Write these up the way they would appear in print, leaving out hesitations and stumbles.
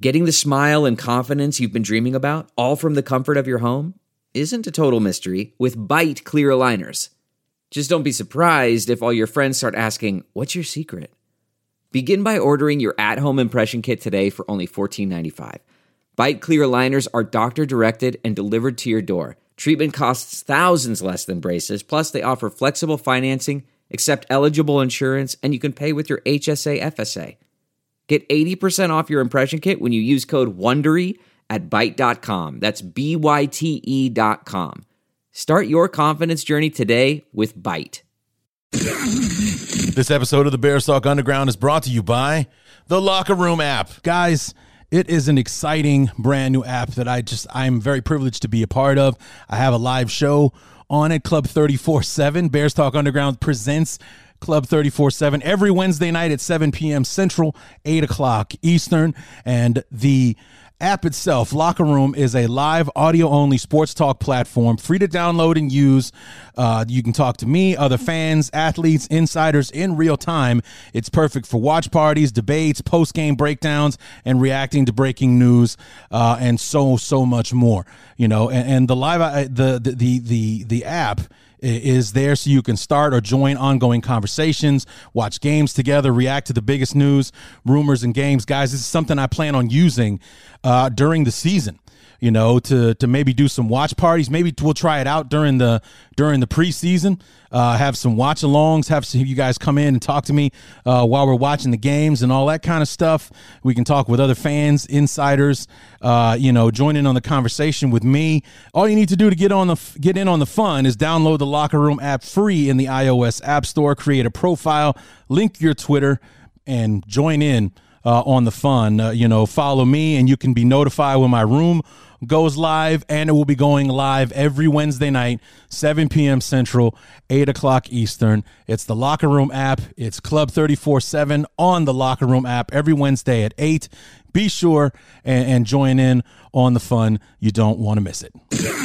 Getting the smile and confidence you've been dreaming about, all from the comfort of your home, isn't a total mystery with Byte clear aligners. Just don't be surprised if all your friends start asking, "What's your secret?" Begin by ordering your at-home impression kit today for only $14.95. Byte clear aligners are doctor-directed and delivered to your door. Treatment costs thousands less than braces, plus they offer flexible financing, accept eligible insurance, and you can pay with your HSA FSA. Get 80% off your impression kit when you use code WONDERY at Byte.com. That's BYTE.com. Start your confidence journey today with Byte. This episode of the Bears Talk Underground is brought to you by the Locker Room app. Guys, it is an exciting brand new app that I'm very privileged to be a part of. I have a live show on it, Club 34-7. Bears Talk Underground presents Club 34-7 every Wednesday night at 7 p.m. Central, 8 o'clock Eastern. And the app itself, Locker Room, is a live audio-only sports talk platform, free to download and use. You can talk to me, other fans, athletes, insiders in real time. It's perfect for watch parties, debates, post-game breakdowns, and reacting to breaking news, and so much more. You know, and the live the app is there so you can start or join ongoing conversations, watch games together, react to the biggest news, rumors, and games. Guys, this is something I plan on using during the season, you know, to maybe do some watch parties. Maybe we'll try it out during the preseason, have some watch-alongs, have some of you guys come in and talk to me while we're watching the games and all that kind of stuff. We can talk with other fans, insiders, join in on the conversation with me. All you need to do to get in on the fun is download the Locker Room app free in the iOS App Store, create a profile, link your Twitter, and join in on the fun. Follow me, and you can be notified when my room goes live, and it will be going live every Wednesday night, 7 p.m. Central, 8 o'clock Eastern. It's the Locker Room app. It's Club 34-7 on the Locker Room app every Wednesday at 8. Be sure and join in on the fun. You don't want to miss it.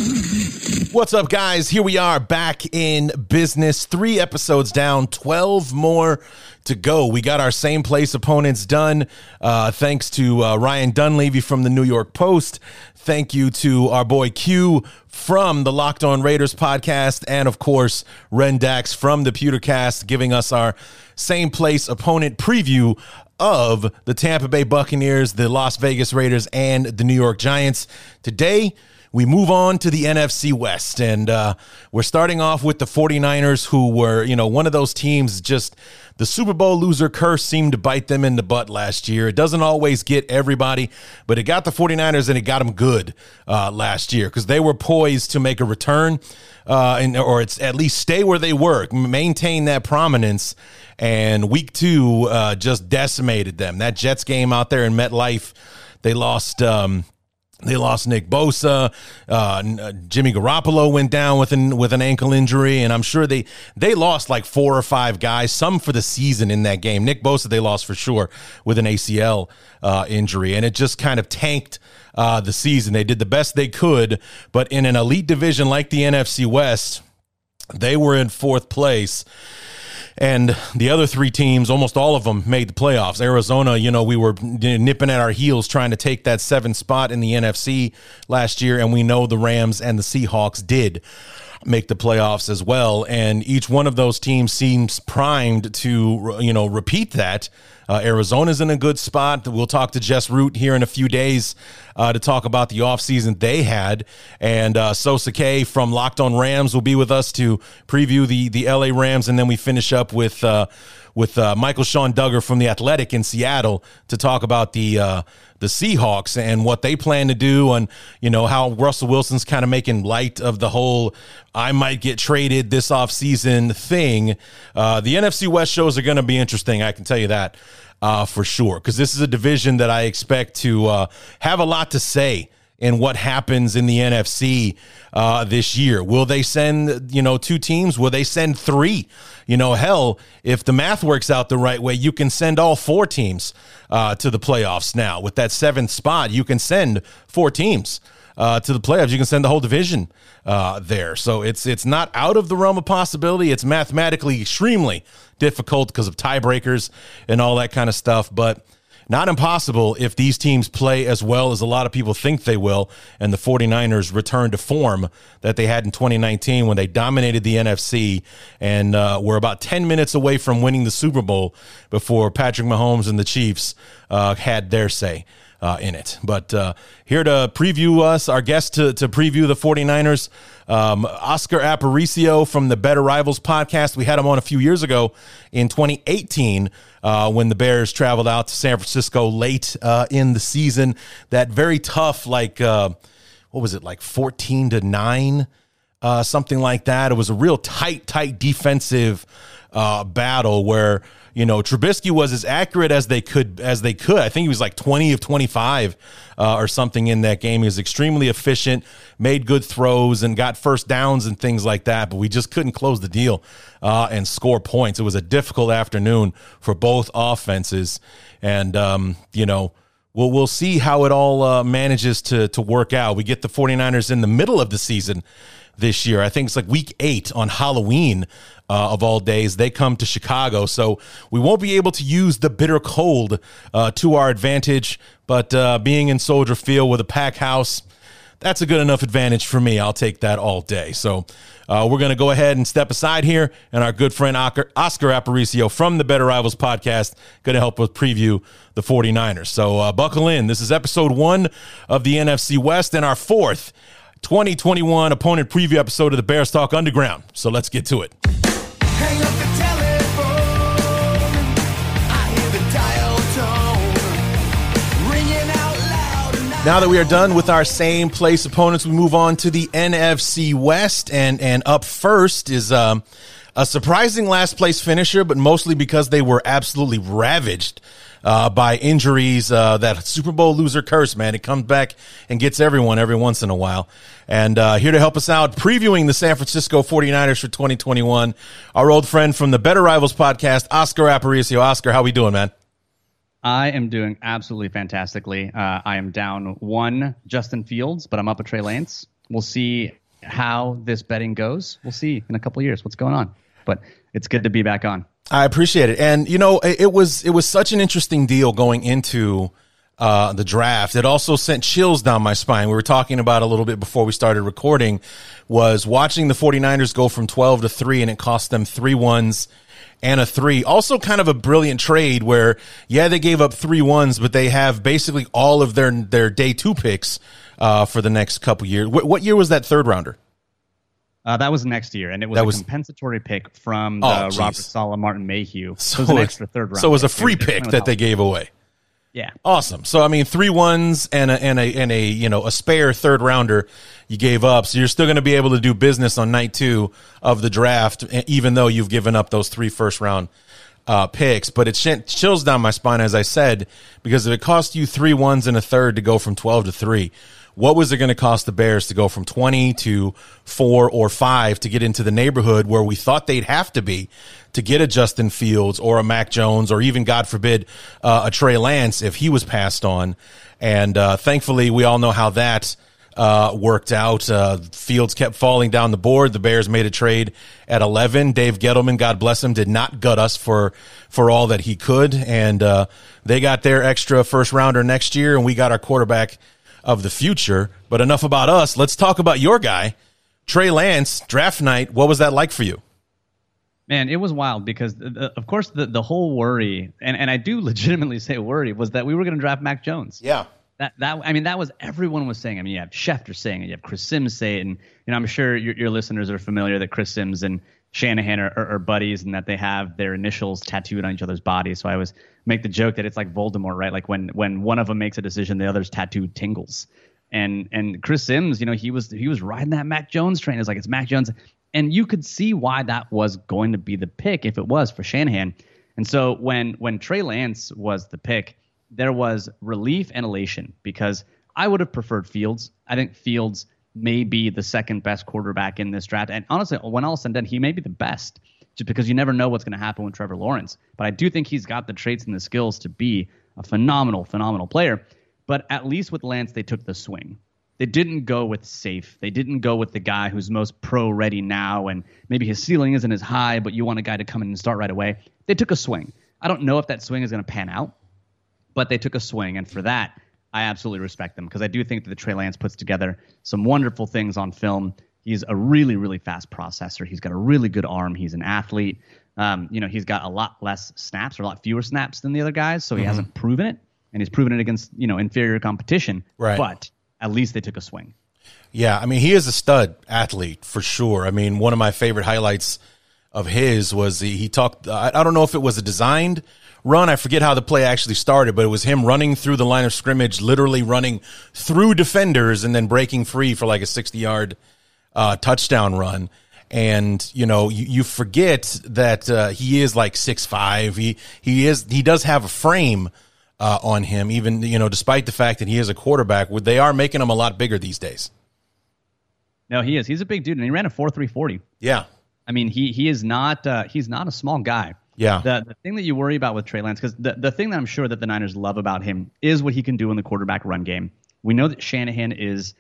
What's up, guys? Here we are back in business. 3 episodes down, 12 more to go. We got our same place opponents done. Thanks to Ryan Dunleavy from the New York Post. Thank you to our boy Q from the Locked On Raiders podcast. And, of course, Ren Dax from the Pewtercast giving us our same place opponent preview of the Tampa Bay Buccaneers, the Las Vegas Raiders, and the New York Giants. Today, we move on to the NFC West, and we're starting off with the 49ers, who were, one of those teams, just the Super Bowl loser curse seemed to bite them in the butt last year. It doesn't always get everybody, but it got the 49ers, and it got them good last year because they were poised to make a return or it's at least stay where they were, maintain that prominence. And week 2 just decimated them. That Jets game out there in MetLife, they lost Nick Bosa. Jimmy Garoppolo went down with an ankle injury, and I'm sure they lost like 4 or 5 guys, some for the season in that game. Nick Bosa they lost for sure with an ACL injury, and it just kind of tanked the season. They did the best they could, but in an elite division like the NFC West, they were in 4th place. And the other 3 teams, almost all of them, made the playoffs. Arizona, we were nipping at our heels trying to take that 7th spot in the NFC last year, and we know the Rams and the Seahawks did make the playoffs as well. And each one of those teams seems primed to, repeat that. Arizona's in a good spot. We'll talk to Jess Root here in a few days to talk about the offseason they had. And Sosa K from Locked On Rams will be with us to preview the LA Rams. And then we finish up with Michael Sean Duggar from The Athletic in Seattle to talk about the Seahawks and what they plan to do, and how Russell Wilson's kind of making light of the whole I might get traded this offseason thing. The NFC West shows are going to be interesting, I can tell you that for sure, because this is a division that I expect to have a lot to say in what happens in the NFC this year. Will they send, 2 teams? Will they send 3? Hell, if the math works out the right way, you can send all 4 teams to the playoffs now. With that 7th spot, you can send 4 teams to the playoffs. You can send the whole division there. So it's not out of the realm of possibility. It's mathematically extremely difficult because of tiebreakers and all that kind of stuff. But not impossible if these teams play as well as a lot of people think they will, and the 49ers return to form that they had in 2019 when they dominated the NFC and were about 10 minutes away from winning the Super Bowl before Patrick Mahomes and the Chiefs had their say in it. But here to preview us, our guest to preview the 49ers, Oscar Aparicio from the Better Rivals podcast. We had him on a few years ago in 2018 when the Bears traveled out to San Francisco late in the season. That very tough, like, what was it, like 14-9, something like that. It was a real tight defensive battle where, you know, Trubisky was as accurate as they could. I think he was like 20 of 25 or something in that game. He was extremely efficient, made good throws, and got first downs and things like that. But we just couldn't close the deal and score points. It was a difficult afternoon for both offenses. And, you know, we'll see how it all manages to work out. We get the 49ers in the middle of the season this year. I think it's like week 8 on Halloween of all days. They come to Chicago, so we won't be able to use the bitter cold to our advantage, but being in Soldier Field with a pack house, that's a good enough advantage for me. I'll take that all day. So we're going to go ahead and step aside here, and our good friend Oscar Aparicio from the Better Rivals podcast going to help us preview the 49ers. So buckle in. This is episode 1 of the NFC West and our 4th 2021 opponent preview episode of the Bears Talk Underground. So let's get to it. Hang up the telephone. I hear the dial tone ringing out loud. Now that we are done with our same place opponents, we move on to the NFC West, and up first is a surprising last place finisher, but mostly because they were absolutely ravaged by injuries. That Super Bowl loser curse, man, it comes back and gets everyone every once in a while. And here to help us out, previewing the San Francisco 49ers for 2021, our old friend from the Better Rivals podcast, Oscar Aparicio. Oscar, how we doing, man? I am doing absolutely fantastically. I am down 1 Justin Fields, but I'm up a Trey Lance. We'll see how this betting goes. We'll see in a couple of years what's going on. But it's good to be back on. I appreciate it. And, you know, it was such an interesting deal going into the draft. It also sent chills down my spine. We were talking about a little bit before we started recording, was watching the 49ers go from 12 to 3, and it cost them 3 1s and a 3. Also kind of a brilliant trade where, yeah, they gave up 3 1s, but they have basically all of their day 2 picks for the next couple years. What year was that 3rd rounder? That was next year, and it was a compensatory pick from the Robert Saleh, Martin Mayhew. So it was an extra 3rd round. So it was a free pick that they gave away. Yeah. Awesome. So I mean, 3 1s and a you know, a spare 3rd rounder you gave up. So you're still going to be able to do business on night 2 of the draft, even though you've given up those 3 first-round picks. But it chills down my spine, as I said, because if it cost you 3 1s and a 3rd to go from 12 to 3, what was it going to cost the Bears to go from 20 to 4 or 5 to get into the neighborhood where we thought they'd have to be to get a Justin Fields or a Mac Jones or even, God forbid, a Trey Lance if he was passed on? And thankfully, we all know how that worked out. Fields kept falling down the board. The Bears made a trade at 11. Dave Gettleman, God bless him, did not gut us for all that he could. And they got their extra first rounder next year, and we got our quarterback of the future. But enough about us. Let's talk about your guy, Trey Lance. Draft night, what was that like for you? Man, it was wild because, of course, the whole worry, and I do legitimately say worry, was that we were going to draft Mac Jones. Yeah. That was everyone was saying. I mean, you have Schefter saying it, you have Chris Sims say it, and you know, I'm sure your listeners are familiar that Chris Sims and Shanahan are buddies and that they have their initials tattooed on each other's bodies. So I always make the joke that it's like Voldemort, right? Like when one of them makes a decision, the other's tattooed tingles. And Chris Sims, you know, he was riding that Mac Jones train. It's like, it's Mac Jones. And you could see why that was going to be the pick if it was for Shanahan. And so when Trey Lance was the pick, there was relief and elation because I would have preferred Fields. I think Fields may be the second best quarterback in this draft. And honestly, when all is said and done, he may be the best just because you never know what's going to happen with Trevor Lawrence. But I do think he's got the traits and the skills to be a phenomenal player. But at least with Lance, they took the swing. They didn't go with safe. They didn't go with the guy who's most pro-ready now, and maybe his ceiling isn't as high, but you want a guy to come in and start right away. They took a swing. I don't know if that swing is going to pan out, but they took a swing. And for that, I absolutely respect them, because I do think that Trey Lance puts together some wonderful things on film. He's a really, really fast processor. He's got a really good arm. He's an athlete. He's got a lot less snaps, or a lot fewer snaps than the other guys, so he hasn't proven it, and he's proven it against, inferior competition. Right. But at least they took a swing. Yeah, I mean, he is a stud athlete for sure. I mean, one of my favorite highlights of his was he talked, I don't know if it was a designed run. I forget how the play actually started, but it was him running through the line of scrimmage, literally running through defenders and then breaking free for like a 60-yard touchdown run. And, you forget that he is like 6'5". He does have a frame on him, even, despite the fact that he is a quarterback. They are making him a lot bigger these days. No, he is. He's a big dude, and he ran a 4.340. Yeah. I mean, he is not he's not a small guy. Yeah. The thing that you worry about with Trey Lance, because the thing that I'm sure that the Niners love about him is what he can do in the quarterback run game. We know that Shanahan is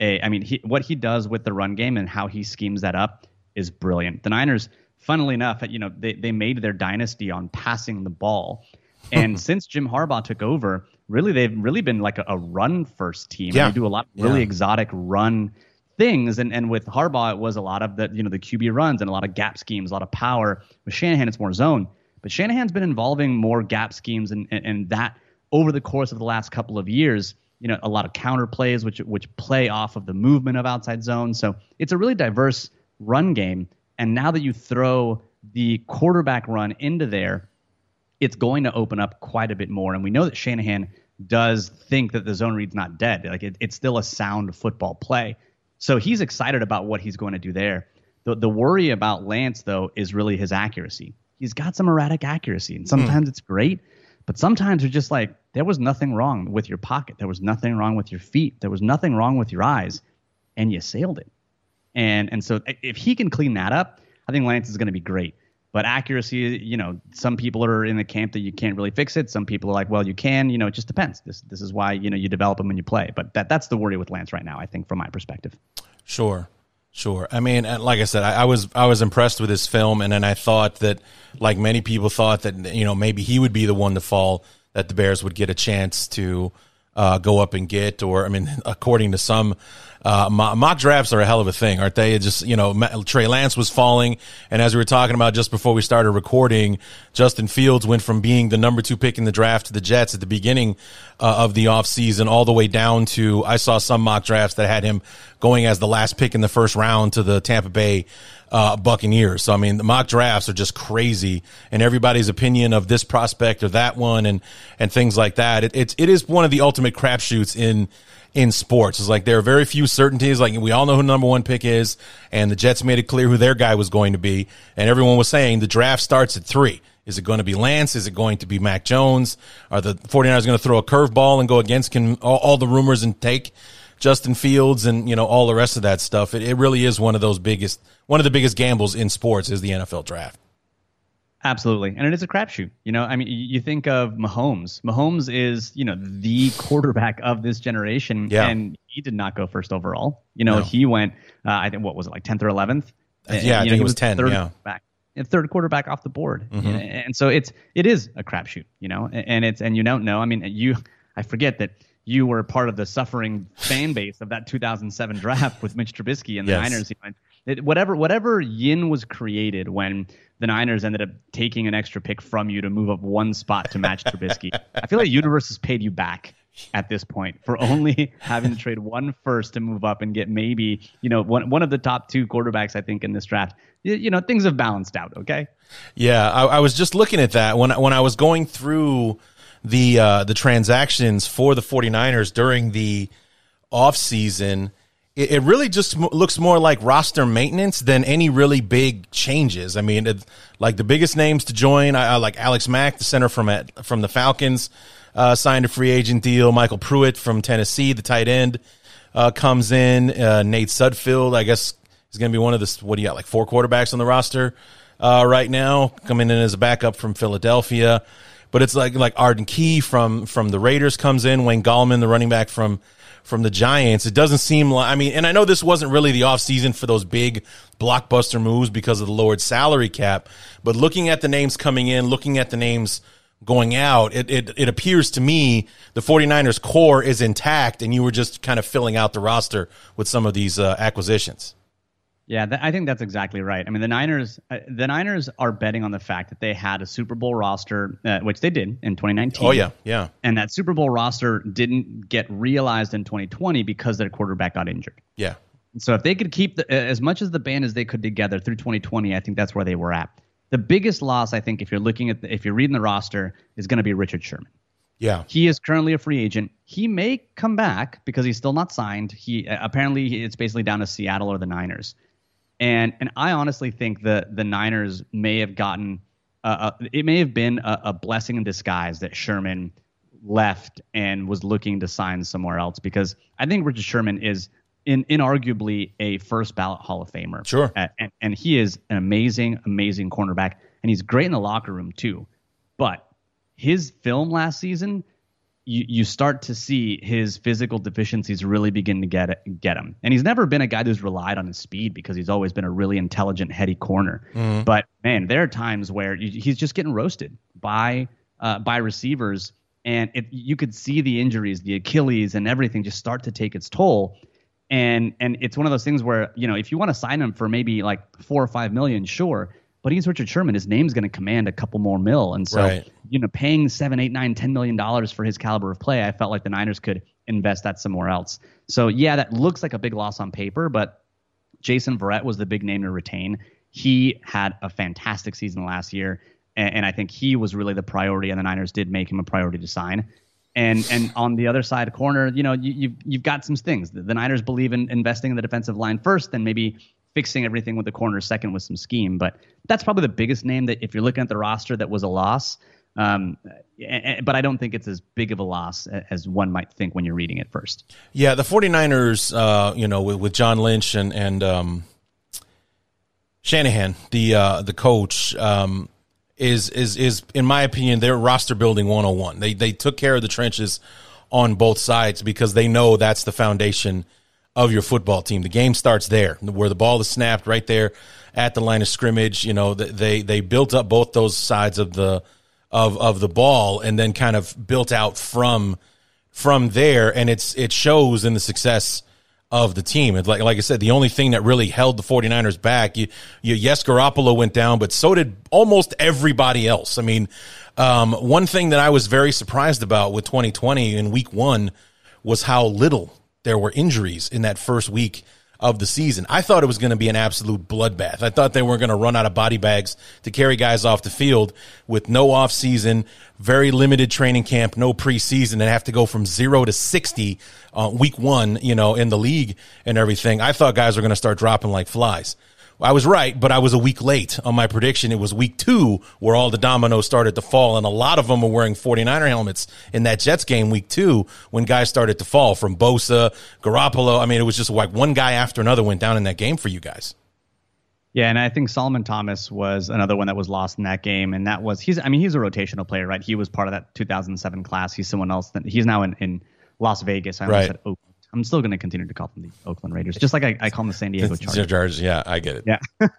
what he does with the run game and how he schemes that up is brilliant. The Niners, funnily enough, they made their dynasty on passing the ball. And since Jim Harbaugh took over, really they've really been like a run-first team. Yeah. And they do a lot of really exotic run things, and with Harbaugh, it was a lot of the QB runs and a lot of gap schemes, a lot of power. With Shanahan, it's more zone. But Shanahan's been involving more gap schemes and that over the course of the last couple of years. A lot of counter plays which play off of the movement of outside zone. So it's a really diverse run game. And now that you throw the quarterback run into there, it's going to open up quite a bit more. And we know that Shanahan does think that the zone read's not dead. Like it's still a sound football play. So he's excited about what he's going to do there. The worry about Lance, though, is really his accuracy. He's got some erratic accuracy, and sometimes it's great, but sometimes you're just like, there was nothing wrong with your pocket. There was nothing wrong with your feet. There was nothing wrong with your eyes, and you sailed it. And so if he can clean that up, I think Lance is going to be great. But accuracy, some people are in the camp that you can't really fix it. Some people are like, well, you can. It just depends. This is why you develop them when you play. But that's the worry with Lance right now, I think, from my perspective. Sure. I mean, like I said, I was impressed with his film, and then I thought that, like many people thought that maybe he would be the one to fall, that the Bears would get a chance to go up and get, or I mean, according to some. Mock drafts are a hell of a thing, aren't they? It just, Trey Lance was falling. And as we were talking about just before we started recording, Justin Fields went from being the number 2 pick in the draft to the Jets at the beginning of the offseason, all the way down to, I saw some mock drafts that had him going as the last pick in the first round to the Tampa Bay Buccaneers. So, I mean, the mock drafts are just crazy, and everybody's opinion of this prospect or that one and things like that. It is one of the ultimate crapshoots in sports. It's like there are very few certainties. Like we all know who the number 1 pick is, and the Jets made it clear who their guy was going to be. And everyone was saying the draft starts at 3. Is it going to be Lance? Is it going to be Mac Jones? Are the 49ers going to throw a curveball and go against all the rumors and take Justin Fields and, all the rest of that stuff? It really is one of the biggest gambles in sports is the NFL draft. Absolutely. And it is a crapshoot. I mean, you think of Mahomes. Mahomes is, the quarterback of this generation. Yeah. And he did not go first overall. No. He went, I think, what was it, like 10th or 11th? Yeah, I think it was 10. Third quarterback off the board. Mm-hmm. And so it is a crapshoot, and you don't know. I mean, I forget that you were part of the suffering fan base of that 2007 draft with Mitch Trubisky and the Niners. Whatever yin was created when the Niners ended up taking an extra pick from you to move up one spot to match Trubisky. I feel like universe has paid you back at this point for only having to trade 1 first to move up and get maybe, one of the top 2 quarterbacks, I think, in this draft. Things have balanced out. Okay. Yeah. I was just looking at that when I was going through the transactions for the 49ers during the offseason. It really just looks more like roster maintenance than any really big changes. I mean, like the biggest names to join, I like Alex Mack, the center from the Falcons, signed a free agent deal. Michael Pruitt from Tennessee, the tight end, comes in. Nate Sudfeld, I guess, is going to be one of the, 4 quarterbacks on the roster right now, coming in as a backup from Philadelphia. But it's like Arden Key from the Raiders comes in, Wayne Gallman, the running back from the Giants. It doesn't seem like, and I know this wasn't really the offseason for those big blockbuster moves because of the lowered salary cap, but looking at the names coming in, looking at the names going out, it appears to me the 49ers core is intact, and you were just kind of filling out the roster with some of these acquisitions. Yeah, I think that's exactly right. I mean, the Niners are betting on the fact that they had a Super Bowl roster, which they did in 2019. Oh, yeah. And that Super Bowl roster didn't get realized in 2020 because their quarterback got injured. Yeah. So if they could keep as much as the band as they could together through 2020, I think that's where they were at. The biggest loss, I think, if you're reading the roster, is going to be Richard Sherman. Yeah. He is currently a free agent. He may come back because he's still not signed. Apparently it's basically down to Seattle or the Niners. And I honestly think the Niners may have gotten it may have been a blessing in disguise that Sherman left and was looking to sign somewhere else, because I think Richard Sherman is inarguably a first ballot Hall of Famer. Sure. And he is an amazing cornerback, and he's great in the locker room too. But his film last season, you start to see his physical deficiencies really begin to get him. And he's never been a guy who's relied on his speed, because he's always been a really intelligent, heady corner. Mm-hmm. But man, there are times where he's just getting roasted by receivers, and you could see the injuries, the Achilles and everything just start to take its toll. And it's one of those things where, if you want to sign him for maybe like $4 or $5 million, sure. But he's Richard Sherman. His name's going to command a couple more mil. And so, right. Paying $7, $8, $9, $10 million for his caliber of play, I felt like the Niners could invest that somewhere else. So, yeah, that looks like a big loss on paper, but Jason Verrett was the big name to retain. He had a fantastic season last year, and I think he was really the priority, and the Niners did make him a priority to sign. And on the other side corner, you've got some things. The Niners believe in investing in the defensive line first, then maybe fixing everything with the corner second with some scheme. But that's probably the biggest name that, if you're looking at the roster, that was a loss. But I don't think it's as big of a loss as one might think when you're reading it first. Yeah, the 49ers, with John Lynch and Shanahan, the coach, is in my opinion, their roster building 101. They took care of the trenches on both sides, because they know that's the foundation of your football team. The game starts there, where the ball is snapped right there at the line of scrimmage. They built up both those sides of the ball, and then kind of built out from there, and it shows in the success of the team. Like I said, the only thing that really held the 49ers back, yes, Garoppolo went down, but so did almost everybody else. I mean, one thing that I was very surprised about with 2020 in week 1 was how little there were injuries in that first week of the season. I thought it was going to be an absolute bloodbath. I thought they were going to run out of body bags to carry guys off the field, with no off season, very limited training camp, no preseason, and have to go from 0 to 60 week 1, in the league and everything. I thought guys were going to start dropping like flies. I was right, but I was a week late on my prediction. It was week 2 where all the dominoes started to fall, and a lot of them were wearing 49er helmets in that Jets game week 2 when guys started to fall, from Bosa, Garoppolo. I mean, it was just like one guy after another went down in that game for you guys. Yeah, and I think Solomon Thomas was another one that was lost in that game, and he's a rotational player, right? He was part of that 2007 class. He's someone else. He's now in Las Vegas. I almost said Oakland. I'm still going to continue to call them the Oakland Raiders, just like I call them the San Diego Chargers. Yeah, I get it. Yeah.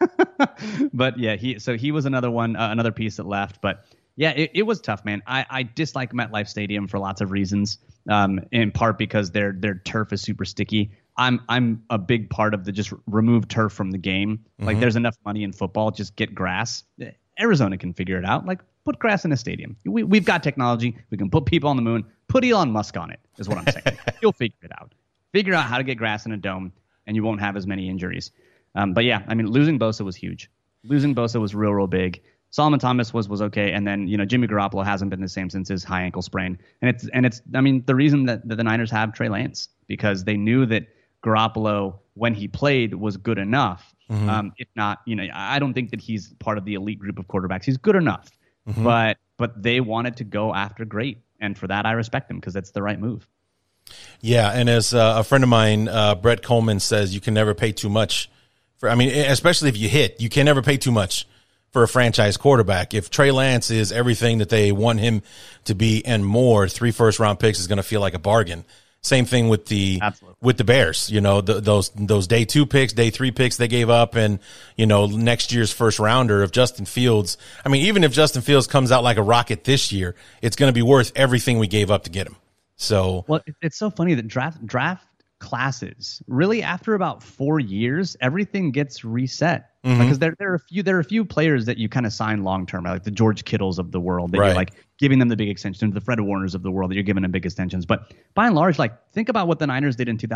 But yeah, he was another one, another piece that left. But yeah, it was tough, man. I dislike MetLife Stadium for lots of reasons, in part because their turf is super sticky. I'm a big part of the just remove turf from the game. Like, there's enough money in football, just get grass. Arizona can figure it out. Like, put grass in a stadium. We've got technology. We can put people on the moon. Put Elon Musk on it, is what I'm saying. You'll figure it out. Figure out how to get grass in a dome, and you won't have as many injuries. But yeah, I mean, losing Bosa was huge. Losing Bosa was real big. Solomon Thomas was okay, and then Jimmy Garoppolo hasn't been the same since his high ankle sprain. And it's I mean, the reason that the Niners have Trey Lance, because they knew that Garoppolo, when he played, was good enough. If not, I don't think that he's part of the elite group of quarterbacks. He's good enough, but they wanted to go after great, and for that I respect them, because that's the right move. Yeah, and as a friend of mine, Brett Coleman, says, you can never pay too much for. I mean, especially if you hit, you can never pay too much for a franchise quarterback. If Trey Lance is everything that they want him to be and more, 3 first-round picks is going to feel like a bargain. Same thing with the Absolutely. with the Bears. You know, those day 2 picks, day 3 picks they gave up, and you know, next year's first rounder of Justin Fields. I mean, even if Justin Fields comes out like a rocket this year, it's going to be worth everything we gave up to get him. So, well, it's so funny that draft classes really, after about 4 years, everything gets reset. Because there are a few players that you kind of sign long term, like the George Kittles of the world, that Right. you're like giving them the big extensions, the Fred Warners of the world that you're giving them big extensions. But by and large, like, think about what the Niners did in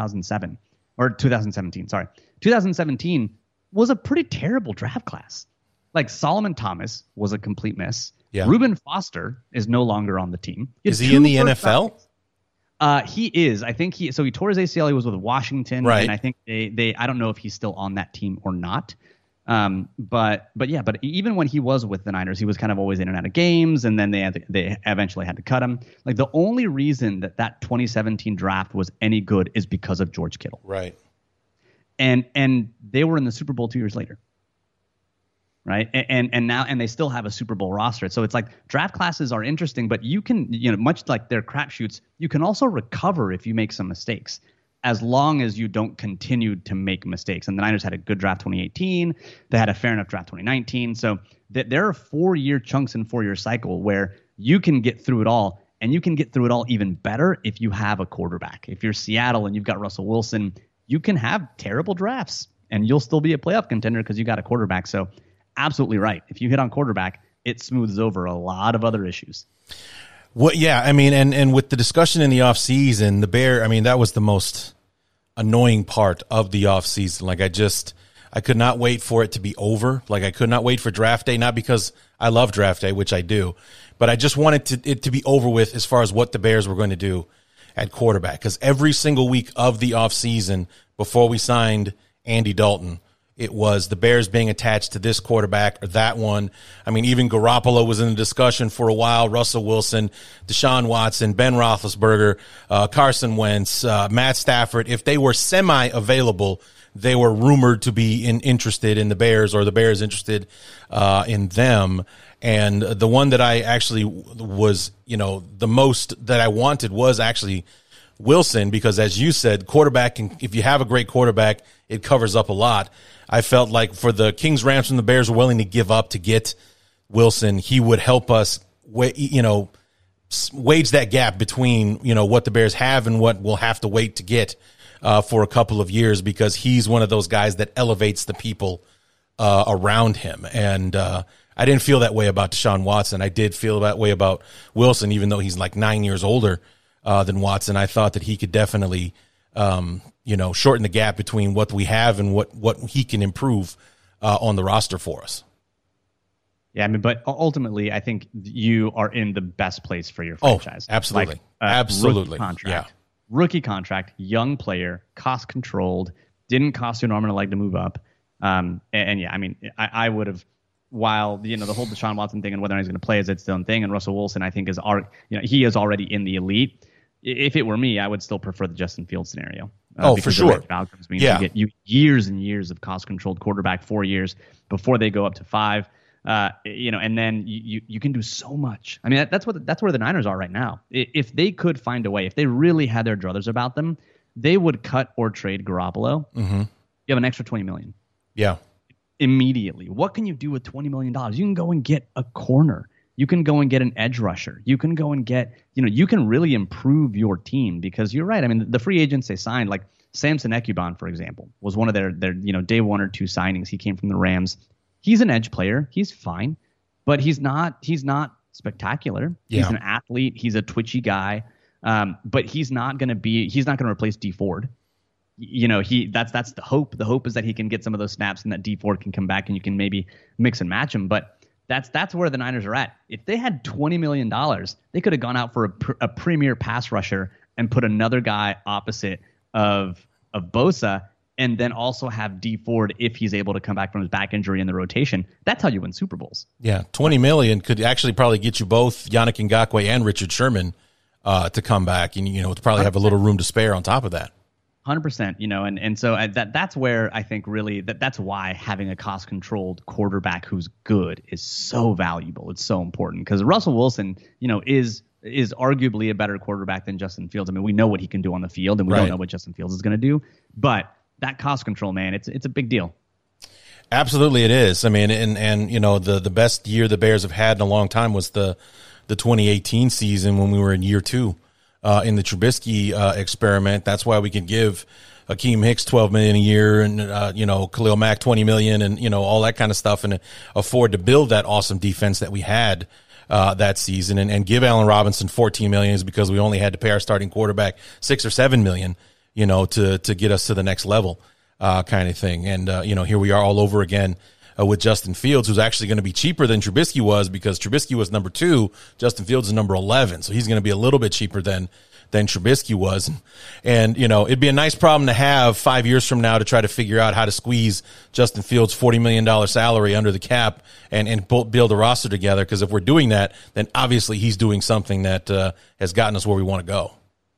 2017. Sorry, 2017 was a pretty terrible draft class. Like, Solomon Thomas was a complete miss. Yeah. Reuben Foster is no longer on the team. is he in the NFL? He is. I think he tore his ACL. He was with Washington, Right. and I think they I don't know if he's still on that team or not. But even when he was with the Niners, he was kind of always in and out of games, and then they eventually had to cut him. Like, the only reason that 2017 draft was any good is because of George Kittle, Right. and they were in the Super Bowl 2 years later, right? And they still have a Super Bowl roster. So it's like, draft classes are interesting, but you can, you know, much like their crapshoots, you can also recover if you make some mistakes, as long as you don't continue to make mistakes. And the Niners had a good draft 2018. They had a fair enough draft 2019. So there are 4-year chunks and 4-year cycle where you can get through it all, and you can get through it all even better if you have a quarterback. If you're Seattle and you've got Russell Wilson, you can have terrible drafts and you'll still be a playoff contender because you got a quarterback. So absolutely right. If you hit on quarterback, it smooths over a lot of other issues. Well, yeah, I mean, and with the discussion in the offseason, that was the most annoying part of the offseason. Like, I could not wait for it to be over. Like, I could not wait for draft day, not because I love draft day, which I do, but I just wanted it to be over with as far as what the Bears were going to do at quarterback. Because every single week of the offseason, before we signed Andy Dalton, it was the Bears being attached to this quarterback or that one. I mean, even Garoppolo was in the discussion for a while. Russell Wilson, Deshaun Watson, Ben Roethlisberger, Carson Wentz, Matt Stafford. If they were semi-available, they were rumored to be interested in the Bears, or the Bears interested in them. And the one that I actually was, you know, the most that I wanted was actually Wilson, because as you said, quarterback, if you have a great quarterback, it covers up a lot. I felt like for the Kings, Rams, and the Bears were willing to give up to get Wilson, he would help us, you know, wage that gap between, you know, what the Bears have and what we'll have to wait to get for a couple of years, because he's one of those guys that elevates the people around him. And I didn't feel that way about Deshaun Watson. I did feel that way about Wilson, even though he's like 9 years older than Watson. I thought that he could definitely, you know, shorten the gap between what we have and what he can improve on the roster for us. Yeah, I mean, but ultimately, I think you are in the best place for your franchise. Oh, absolutely. Like, Absolutely. Rookie contract. Rookie contract, young player, cost controlled, didn't cost you an arm and a leg to move up. And yeah, I mean, I would have, while, you know, the whole Deshaun Watson thing and whether or not he's going to play is its own thing, and Russell Wilson, I think, he is already in the elite. If it were me, I would still prefer the Justin Fields scenario. For sure. The rich outcomes means you get years and years of cost-controlled quarterback, 4 years before they go up to 5. You know, and then you can do so much. I mean, that's where the Niners are right now. If they could find a way, if they really had their druthers about them, they would cut or trade Garoppolo. Mm-hmm. You have an extra $20 million. Yeah. Immediately. What can you do with $20 million? You can go and get a corner. You can go and get an edge rusher. You can go and get, you know, you can really improve your team, because you're right. I mean, the free agents they signed, like Samson Ekubon, for example, was one of their you know, day 1 or 2 signings. He came from the Rams. He's an edge player. He's fine, but he's not spectacular. Yeah. He's an athlete. He's a twitchy guy. But he's not going to replace Dee Ford. You know, that's the hope. The hope is that he can get some of those snaps and that Dee Ford can come back and you can maybe mix and match him. But that's where the Niners are at. If they had $20 million, they could have gone out for a premier pass rusher and put another guy opposite of Bosa, and then also have Dee Ford if he's able to come back from his back injury in the rotation. That's how you win Super Bowls. Yeah, $20 million could actually probably get you both Yannick Ngakoue and Richard Sherman to come back, and you know, to probably have a little room to spare on top of that. 100%, you know, and so that's where I think really that's why having a cost controlled quarterback who's good is so valuable. It's so important, because Russell Wilson, you know, is is arguably a better quarterback than Justin Fields. I mean, we know what he can do on the field, and we don't know what Justin Fields is going to do. But that cost control, man, it's a big deal. Absolutely, it is. I mean, and you know, the best year the Bears have had in a long time was the 2018 season when we were in year 2 in the Trubisky experiment. That's why we can give Akeem Hicks $12 million a year, and you know, Khalil Mack $20 million, and you know, all that kind of stuff, and afford to build that awesome defense that we had that season, and give Allen Robinson $14 million is because we only had to pay our starting quarterback $6 or $7 million, you know, to get us to the next level, kind of thing. And you know, here we are all over again with Justin Fields, who's actually going to be cheaper than Trubisky was, because Trubisky was number 2, Justin Fields is number 11, so he's going to be a little bit cheaper than Trubisky was. And, you know, it'd be a nice problem to have 5 years from now to try to figure out how to squeeze Justin Fields' $40 million salary under the cap and build a roster together. Because if we're doing that, then obviously he's doing something that has gotten us where we want to go.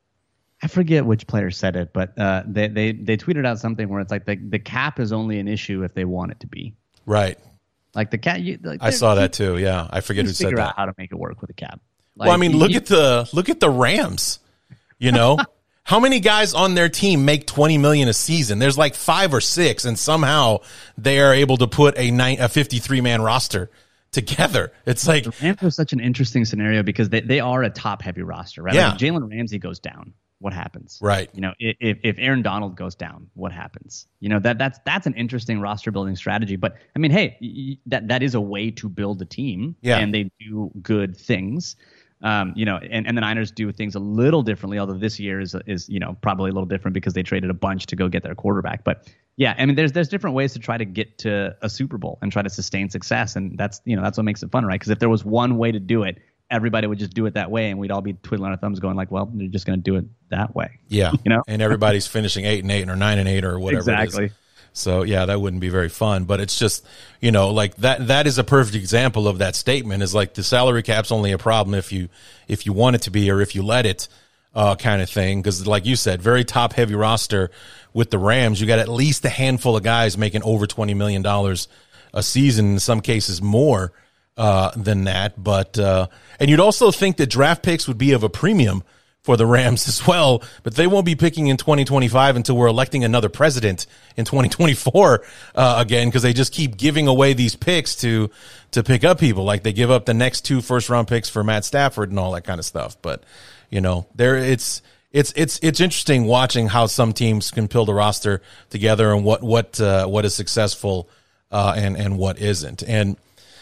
I forget which player said it, but they tweeted out something where it's like the cap is only an issue if they want it to be. Right. Like the cap. I saw that too. Yeah. I forget who said that. Figure out how to make it work with the cap. Like, well, I mean, look at the Rams. You know, how many guys on their team make $20 million a season? There's like 5 or 6, and somehow they are able to put a 53-man roster together. It's like the Rams are such an interesting scenario because they are a top-heavy roster, right? Yeah. Like Jalen Ramsey goes down, what happens? Right. You know, if Aaron Donald goes down, what happens? You know, that's an interesting roster building strategy. But I mean, hey, that is a way to build a team, and they do good things. You know, and the Niners do things a little differently, although this year is you know, probably a little different because they traded a bunch to go get their quarterback. But yeah, I mean, there's different ways to try to get to a Super Bowl and try to sustain success, and that's what makes it fun, right? Because if there was one way to do it, everybody would just do it that way, and we'd all be twiddling our thumbs, going like, "Well, they're just going to do it that way." Yeah, you know, and everybody's finishing 8-8 or 9-8 or whatever. Exactly. It is. So yeah, that wouldn't be very fun, but it's just, you know, like that is a perfect example of that statement, is like the salary cap's only a problem if you want it to be, or if you let it, kind of thing. Cause like you said, very top heavy roster with the Rams. You got at least a handful of guys making over $20 million a season, in some cases more, than that. But, and you'd also think that draft picks would be of a premium for the Rams as well, but they won't be picking in 2025 until we're electing another president in 2024 again, because they just keep giving away these picks to pick up people. Like they give up the next 2 first-round picks for Matt Stafford and all that kind of stuff. But you know, it's interesting watching how some teams can build a roster together and what is successful and what isn't. And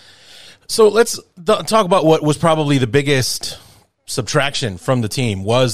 so let's talk about what was probably the biggest subtraction from the team was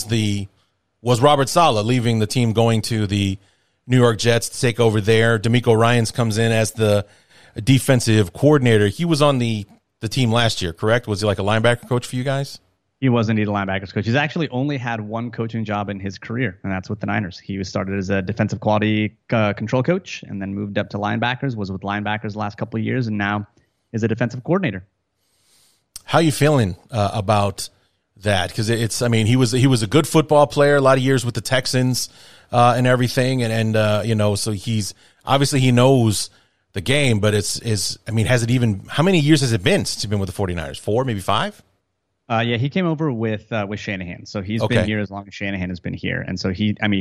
Robert Saleh leaving the team, going to the New York Jets to take over there. DeMeco Ryans comes in as the defensive coordinator. He was on the team last year, correct? Was he like a linebacker coach for you guys? He was indeed a linebackers coach. He's actually only had one coaching job in his career, and that's with the Niners. He was started as a defensive quality control coach and then moved up to linebackers, was with linebackers the last couple of years, and now is a defensive coordinator. How are you feeling about that? Because it's, I mean, he was a good football player, a lot of years with the Texans and everything, and you know, so he's obviously he knows the game, but I mean, how many years has it been since he's been with the 49ers? 4, maybe 5? Yeah, he came over with Shanahan, so he's been here as long as Shanahan has been here, and so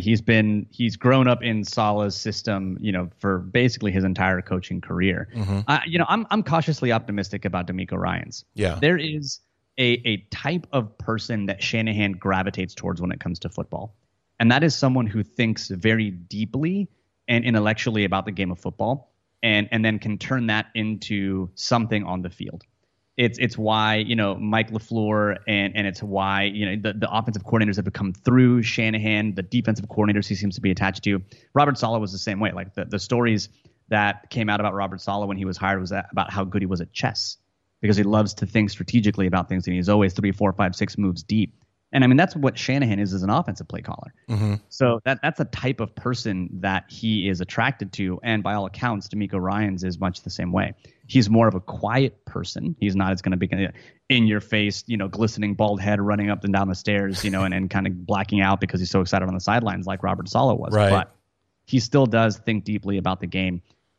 he's grown up in Saleh's system, you know, for basically his entire coaching career. Mm-hmm. You know, I'm cautiously optimistic about DeMeco Ryans. Yeah, there is a type of person that Shanahan gravitates towards when it comes to football, and that is someone who thinks very deeply and intellectually about the game of football, and then can turn that into something on the field. It's why, you know, Mike LaFleur and it's why, you know, the offensive coordinators have come through Shanahan, the defensive coordinators he seems to be attached to. Robert Saleh was the same way. Like the stories that came out about Robert Saleh when he was hired was about how good he was at chess, because he loves to think strategically about things, and he's always 3, 4, 5, 6 moves deep. And I mean, that's what Shanahan is as an offensive play caller. Mm-hmm. So that's a type of person that he is attracted to. And by all accounts, DeMeco Ryans is much the same way. He's more of a quiet person. He's not as going to be in your face, you know, glistening bald head running up and down the stairs, you know, and kind of blacking out because he's so excited on the sidelines like Robert Saleh was. Right. But he still does think deeply about the game.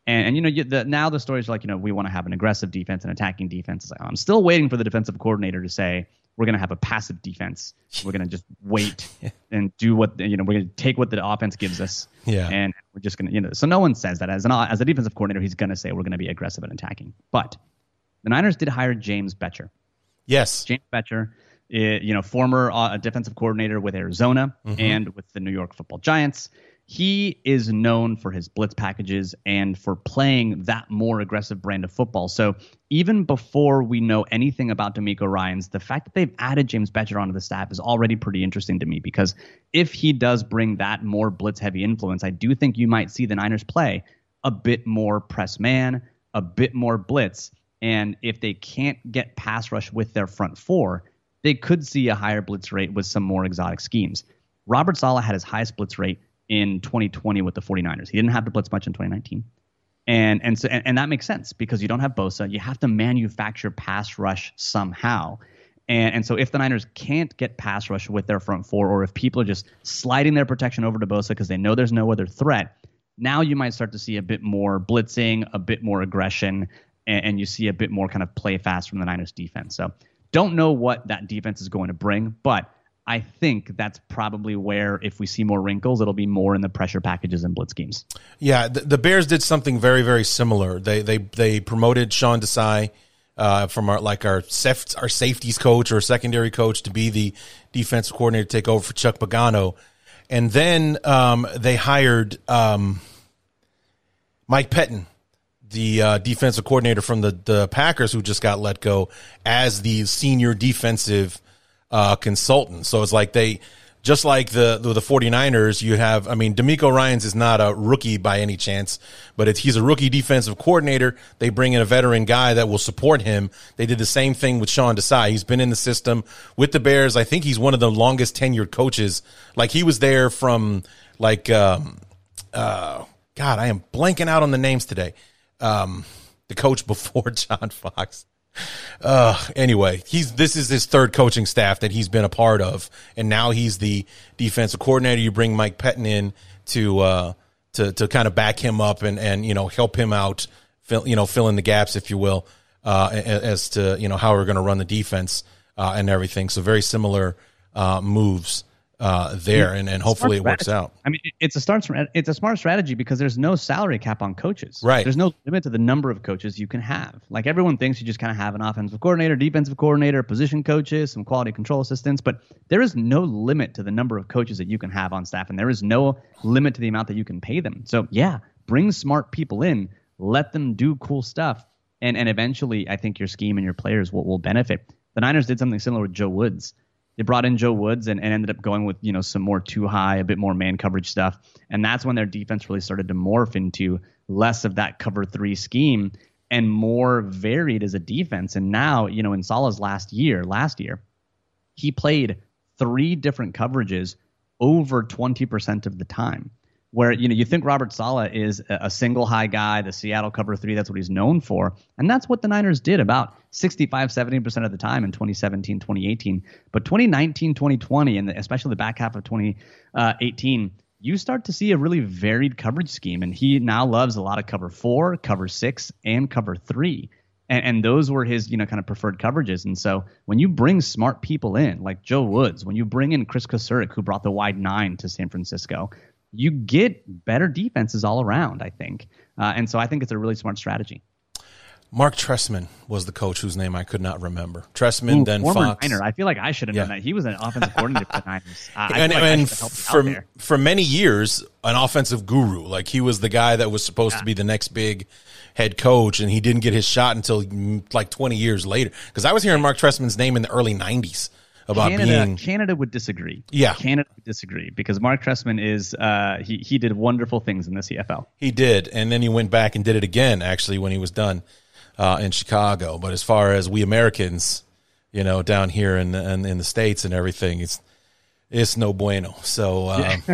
And now the stories are like, we want to have an aggressive defense and attacking defense. It's like, I'm still waiting for the defensive coordinator to say we're going to have a passive defense. We're going to just wait and do what we're going to take what the offense gives us. Yeah. And we're just going to so no one says that as a defensive coordinator, he's going to say we're going to be aggressive and attacking. But the Niners did hire James Bettcher. Yes. James Bettcher, former defensive coordinator with Arizona and with the New York Football Giants. He is known for his blitz packages and for playing that more aggressive brand of football. So even before we know anything about DeMeco Ryans, the fact that they've added James Bettcher onto the staff is already pretty interesting to me, because if he does bring that more blitz-heavy influence, I do think you might see the Niners play a bit more press man, a bit more blitz. And if they can't get pass rush with their front four, they could see a higher blitz rate with some more exotic schemes. Robert Saleh had his highest blitz rate in 2020 with the 49ers. He didn't have to blitz much in 2019. And that makes sense, because you don't have Bosa. You have to manufacture pass rush somehow. And so if the Niners can't get pass rush with their front four, or if people are just sliding their protection over to Bosa because they know there's no other threat, now you might start to see a bit more blitzing, a bit more aggression, and you see a bit more kind of play fast from the Niners defense. So don't know what that defense is going to bring, but I think that's probably where, if we see more wrinkles, it'll be more in the pressure packages and blitz schemes. Yeah, the Bears did something very, very similar. They promoted Sean Desai from our safeties coach or secondary coach to be the defensive coordinator to take over for Chuck Pagano. And then they hired Mike Pettin, the defensive coordinator from the Packers, who just got let go, as the senior defensive consultant. So it's like just like the 49ers, you have, DeMeco Ryans is not a rookie by any chance, but he's a rookie defensive coordinator. They bring in a veteran guy that will support him. They did the same thing with Sean Desai. He's been in the system with the Bears. I think he's one of the longest tenured coaches. Like, he was there from God, I am blanking out on the names today. The coach before John Fox. Anyway, this is his third coaching staff that he's been a part of, and now he's the defensive coordinator. You bring Mike Pettin in to kind of back him up and help him out, fill in the gaps, if you will, as to how we're going to run the defense and everything. So very similar moves there, and hopefully it works out. It's a smart strategy, because there's no salary cap on coaches. Right. There's no limit to the number of coaches you can have. Like, everyone thinks you just kind of have an offensive coordinator, defensive coordinator, position coaches, some quality control assistants, but there is no limit to the number of coaches that you can have on staff, and there is no limit to the amount that you can pay them. So yeah, bring smart people in, let them do cool stuff, and eventually I think your scheme and your players will benefit. The Niners did something similar with Joe Woods. They brought in Joe Woods and ended up going with, some more too high, a bit more man coverage stuff. And that's when their defense really started to morph into less of that cover three scheme and more varied as a defense. And now, in Saleh's last year, he played 3 different coverages over 20% of the time. Where, you think Robert Saleh is a single high guy, the Seattle cover 3, that's what he's known for. And that's what the Niners did about 65, 70% of the time in 2017, 2018. But 2019, 2020, and especially the back half of 2018, you start to see a really varied coverage scheme. And he now loves a lot of cover 4, cover 6, and cover 3. And those were his, kind of preferred coverages. And so when you bring smart people in, like Joe Woods, when you bring in Chris Kosurik, who brought the wide 9 to San Francisco, you get better defenses all around, I think. And so I think it's a really smart strategy. Mark Trestman was the coach whose name I could not remember. Trestman, then former Fox. Niner. I feel like I should have known that. He was an offensive coordinator for the Niners. For many years, an offensive guru. Like, he was the guy that was supposed to be the next big head coach, and he didn't get his shot until like 20 years later. Because I was hearing Mark Trestman's name in the early 90s. Canada would disagree. Yeah. Canada would disagree, because Mark Trestman is he did wonderful things in the CFL. He did, and then he went back and did it again, actually, when he was done in Chicago. But as far as we Americans, down here in the States and everything, it's no bueno. So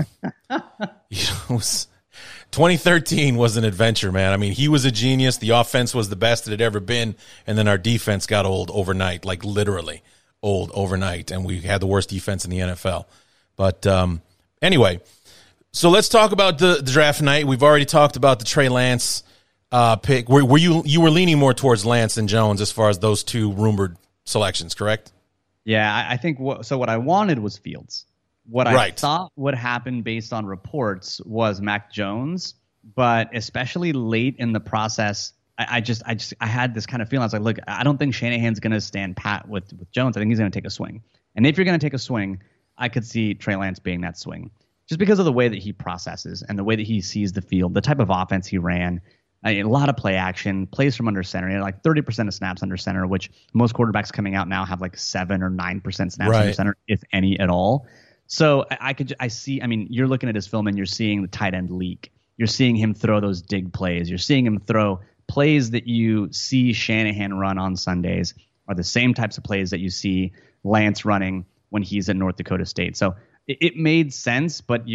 2013 was an adventure, man. He was a genius. The offense was the best it had ever been, and then our defense got old overnight, like literally old overnight, and we had the worst defense in the NFL. But anyway, so let's talk about the draft night. We've already talked about the Trey Lance pick. Were you were leaning more towards Lance and Jones as far as those two rumored selections, correct? Yeah, I think what I wanted was Fields. What I thought would happen based on reports was Mac Jones, but especially late in the process, I had this kind of feeling. I was like, look, I don't think Shanahan's going to stand pat with Jones. I think he's going to take a swing. And if you're going to take a swing, I could see Trey Lance being that swing, just because of the way that he processes and the way that he sees the field, the type of offense he ran. A lot of play action, plays from under center. He had like 30% of snaps under center, which most quarterbacks coming out now have like 7 or 9% snaps under center, if any at all. So I see. I mean, you're looking at his film and you're seeing the tight end leak. You're seeing him throw those dig plays. You're seeing him throw plays that you see Shanahan run on Sundays are the same types of plays that you see Lance running when he's at North Dakota State. So it made sense, but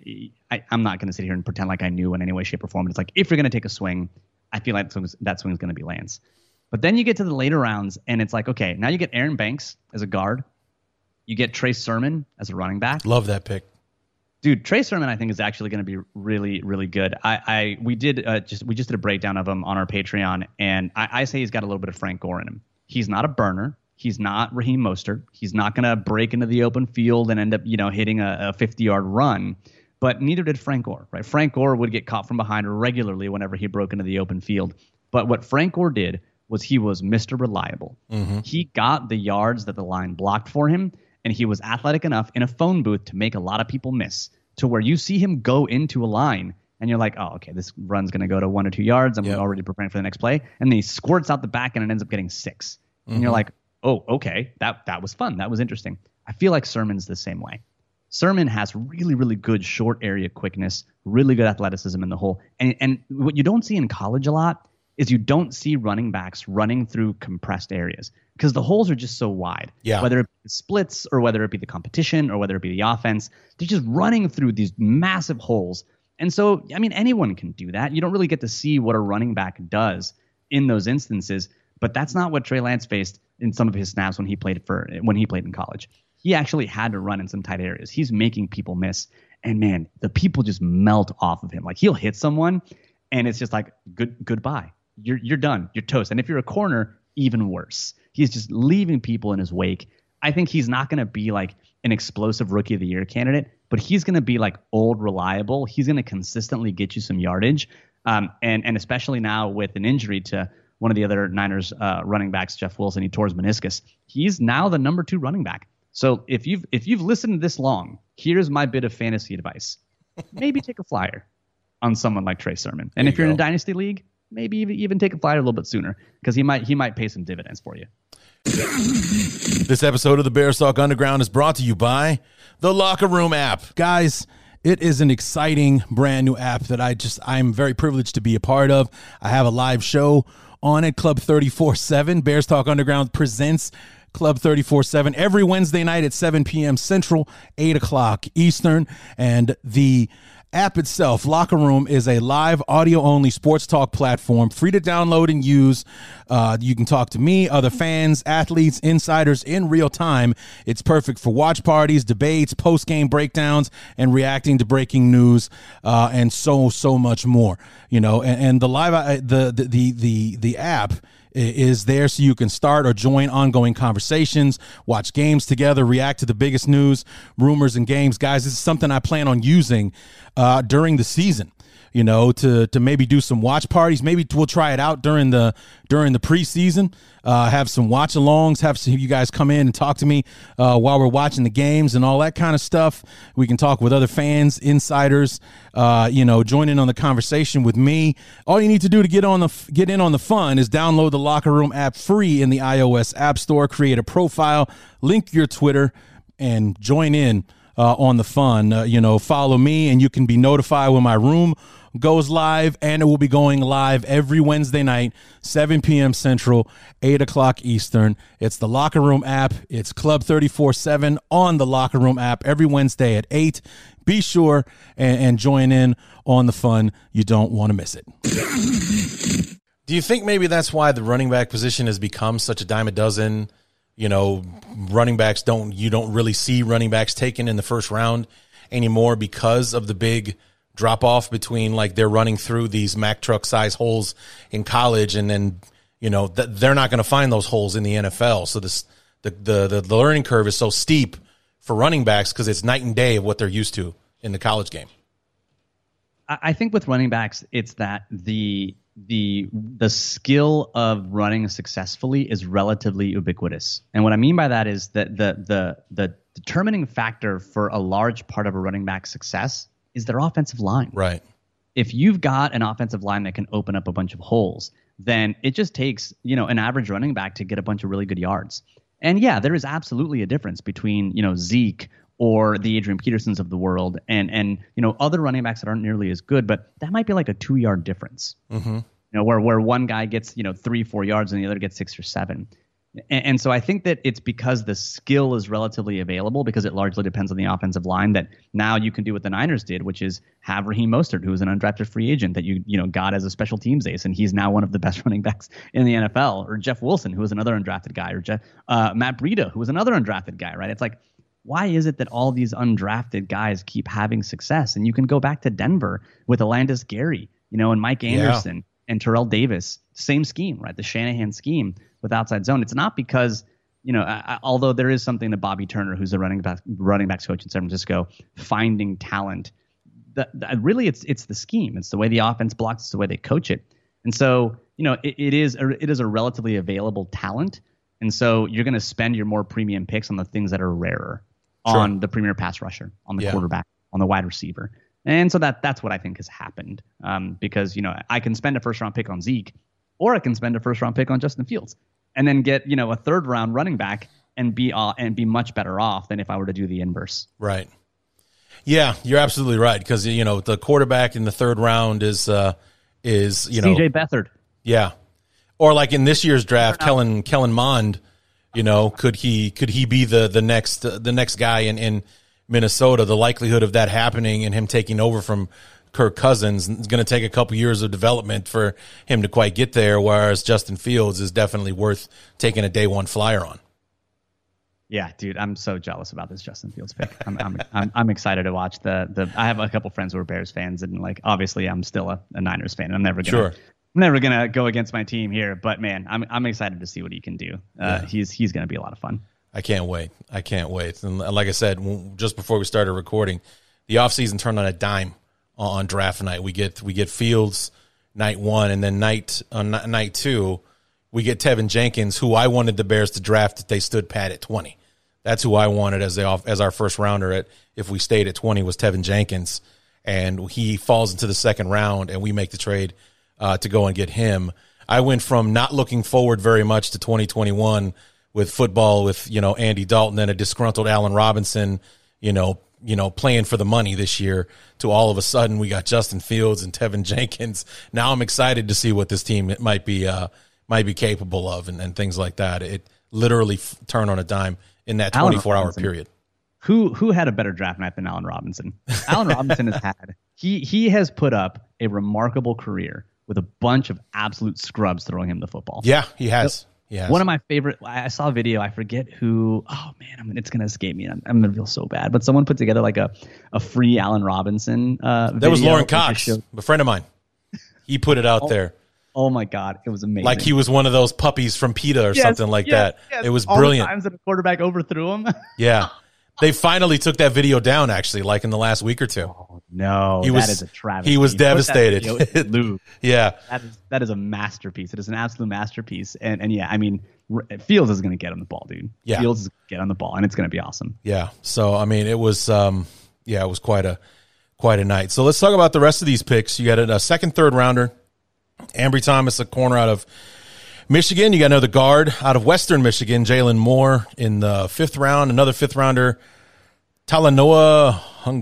I'm not going to sit here and pretend like I knew in any way, shape, or form. It's like, if you're going to take a swing, I feel like that swing is going to be Lance. But then you get to the later rounds, and it's like, okay, now you get Aaron Banks as a guard. You get Trey Sermon as a running back. Love that pick. Dude, Trey Sermon, I think, is actually going to be really, really good. We just did a breakdown of him on our Patreon, and I say he's got a little bit of Frank Gore in him. He's not a burner. He's not Raheem Mostert. He's not going to break into the open field and end up, hitting a 50-yard run. But neither did Frank Gore, right? Frank Gore would get caught from behind regularly whenever he broke into the open field. But what Frank Gore did was he was Mr. Reliable. Mm-hmm. He got the yards that the line blocked for him, and he was athletic enough in a phone booth to make a lot of people miss, to where you see him go into a line and you're like, oh, okay, this run's going to go to 1 or 2 yards. I'm already preparing for the next play. And then he squirts out the back and it ends up getting 6. Mm-hmm. And you're like, oh, okay, that was fun. That was interesting. I feel like Sermon's the same way. Sermon has really, really good short area quickness, really good athleticism in the hole. And what you don't see in college a lot is you don't see running backs running through compressed areas because the holes are just so wide. Yeah. Whether it be the splits or whether it be the competition or whether it be the offense, they're just running through these massive holes. And so, I mean, anyone can do that. You don't really get to see what a running back does in those instances, but that's not what Trey Lance faced in some of his snaps when he played in college. He actually had to run in some tight areas. He's making people miss. And man, the people just melt off of him. Like, he'll hit someone and it's just like, goodbye. You're done. You're toast. And if you're a corner, even worse. He's just leaving people in his wake. I think he's not going to be like an explosive rookie of the year candidate, but he's going to be like old reliable. He's going to consistently get you some yardage. And especially now with an injury to one of the other Niners running backs, Jeff Wilson, he tore his meniscus. He's now the number 2 running back. So if you've listened this long, here's my bit of fantasy advice. Maybe take a flyer on someone like Trey Sermon. And if you're in a dynasty league, maybe even take a flyer a little bit sooner because he might pay some dividends for you. This episode of the Bears Talk Underground is brought to you by the Locker Room app. Guys, it is an exciting brand new app that I'm very privileged to be a part of. I have a live show on it, Club 34/7. Bears Talk Underground presents Club 34/7 every Wednesday night at 7 p.m. Central, 8 o'clock Eastern. And the app itself, Locker Room, is a live audio-only sports talk platform, free to download and use. You can talk to me, other fans, athletes, insiders in real time. It's perfect for watch parties, debates, post-game breakdowns, and reacting to breaking news, and so much more. And the live the app is there so you can start or join ongoing conversations, watch games together, react to the biggest news, rumors, and games. Guys, this is something I plan on using during the season, to maybe do some watch parties. Maybe we'll try it out during the preseason, have some watch alongs, have some of you guys come in and talk to me while we're watching the games and all that kind of stuff. We can talk with other fans, insiders, join in on the conversation with me. All you need to do to get in on the fun is download the Locker Room app free in the iOS App Store, create a profile, link your Twitter, and join in on the fun. Follow me and you can be notified when my room goes live, and it will be going live every Wednesday night, 7 p.m. Central, 8 o'clock Eastern. It's the Locker Room app. It's Club 34/7 on the Locker Room app every Wednesday at 8. Be sure and join in on the fun. You don't want to miss it. Do you think maybe that's why the running back position has become such a dime a dozen? Running backs you don't really see running backs taken in the first round anymore because of the big drop off between like they're running through these Mack truck size holes in college, and then they're not going to find those holes in the NFL. So the learning curve is so steep for running backs because it's night and day of what they're used to in the college game. I think with running backs, it's that the skill of running successfully is relatively ubiquitous. And what I mean by that is that the determining factor for a large part of a running back's success is their offensive line. Right. If you've got an offensive line that can open up a bunch of holes, then it just takes, an average running back to get a bunch of really good yards. And yeah, there is absolutely a difference between, Zeke or the Adrian Petersons of the world and other running backs that aren't nearly as good, but that might be like a 2-yard difference. Mm-hmm. Where one guy gets 3-4 yards and the other gets 6 or 7. And so I think that it's because the skill is relatively available, because it largely depends on the offensive line, that now you can do what the Niners did, which is have Raheem Mostert, who is an undrafted free agent that you got as a special teams ace, and he's now one of the best running backs in the NFL, or Jeff Wilson, who is another undrafted guy, or Matt Breida, who is another undrafted guy, right? It's like, why is it that all these undrafted guys keep having success? And you can go back to Denver with Alandis Gary, and Mike Anderson and Terrell Davis, same scheme, right? The Shanahan scheme with outside zone. It's not because, although there is something to Bobby Turner, who's a running backs coach in San Francisco, finding talent. Really, it's the scheme. It's the way the offense blocks. It's the way they coach it. And so, it is a relatively available talent. And so you're going to spend your more premium picks on the things that are rarer, on the premier pass rusher, on the quarterback, on the wide receiver. And so that's what I think has happened, because, I can spend a first-round pick on Zeke, or I can spend a first-round pick on Justin Fields, and then get, a third-round running back and be much better off than if I were to do the inverse. Right. Yeah, you're absolutely right, because, the quarterback in the third round is C.J. Beathard. Yeah. Or like in this year's draft, Kellen Mond, could he be the next guy in Minnesota? The likelihood of that happening and him taking over from Kirk Cousins is going to take a couple years of development for him to quite get there, whereas Justin Fields is definitely worth taking a day one flyer on. Yeah, dude, I'm so jealous about this Justin Fields pick. I'm excited to watch the. I have a couple friends who are Bears fans, and like obviously I'm still a Niners fan. I'm never gonna go against my team here, but man, I'm excited to see what he can do. He's gonna be a lot of fun. I can't wait. And like I said, just before we started recording, the offseason turned on a dime on draft night. We get Fields night one, and then night two, we get Tevin Jenkins, who I wanted the Bears to draft if they stood pat at 20. That's who I wanted as our first rounder if we stayed at 20 was Tevin Jenkins, and he falls into the second round, and we make the trade to go and get him. I went from not looking forward very much to 2021 with football with Andy Dalton and a disgruntled Allen Robinson, playing for the money this year, to all of a sudden we got Justin Fields and Tevin Jenkins. Now I'm excited to see what this team might be capable of and things like that. It literally turned on a dime in that 24-hour period. Who had a better draft night than Allen Robinson? Allen Robinson he has put up a remarkable career with a bunch of absolute scrubs throwing him the football. Yeah, he has. Yes. One of my favorite, I saw a video, I forget who, oh man, it's going to escape me. I'm going to feel so bad. But someone put together like a free Allen Robinson video. That was Lauren Cox, a friend of mine. He put it out there. Oh my God, it was amazing. Like he was one of those puppies from PETA or something like that. Yes. It was all brilliant. All the times that a quarterback overthrew him. Yeah. They finally took that video down, actually, like in the last week or two. Oh, no, that is a travesty. He was devastated. Yeah. That is a masterpiece. It is an absolute masterpiece. And yeah, I mean, Fields is going to get on the ball, dude. Yeah. Fields is going to get on the ball, and it's going to be awesome. Yeah. So, I mean, it was quite a night. So let's talk about the rest of these picks. You got a second, third rounder. Ambry Thomas, a corner out of Michigan. You got another guard out of Western Michigan, Jalen Moore in the fifth round. Another fifth rounder, Talanoa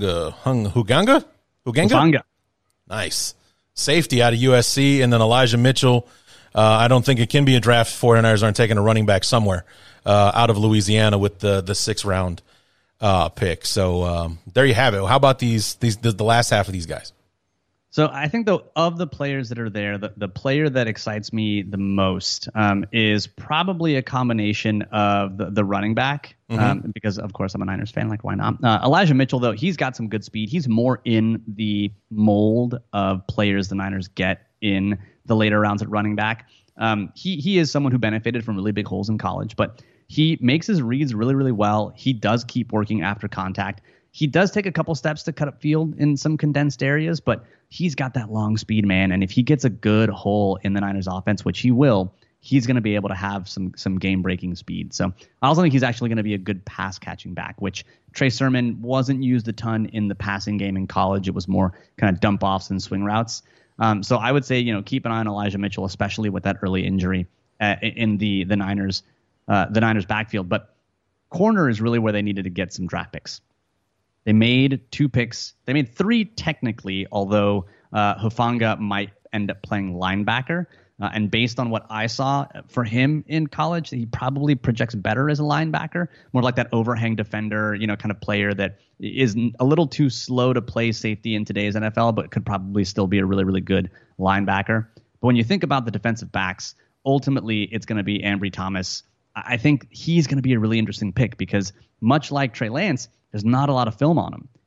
Huganga. Nice. Safety out of USC, and then Elijah Mitchell. I don't think it can be a draft. 49ers aren't taking a running back somewhere out of Louisiana with the sixth round pick. So there you have it. How about the last half of these guys? So I think, though, of the players that are there, the player that excites me the most is probably a combination of the running back, because, of course, I'm a Niners fan. Like, why not? Elijah Mitchell, though, he's got some good speed. He's more in the mold of players the Niners get in the later rounds at running back. He is someone who benefited from really big holes in college, but he makes his reads really, really well. He does keep working after contact. He does take a couple steps to cut up field in some condensed areas, but he's got that long speed, man. And if he gets a good hole in the Niners offense, which he will, he's going to be able to have some game-breaking speed. So I also think he's actually going to be a good pass-catching back, which Trey Sermon wasn't used a ton in the passing game in college. It was more kind of dump-offs and swing routes. So I would say, keep an eye on Elijah Mitchell, especially with that early injury in the Niners backfield. But corner is really where they needed to get some draft picks. They made 2 picks. They made 3 technically, although Hufanga might end up playing linebacker. And based on what I saw for him in college, he probably projects better as a linebacker, more like that overhang defender, kind of player that is a little too slow to play safety in today's NFL, but could probably still be a really, really good linebacker. But when you think about the defensive backs, ultimately it's going to be Ambry Thomas. I think he's going to be a really interesting pick because much like Trey Lance, there's not a lot of film on him.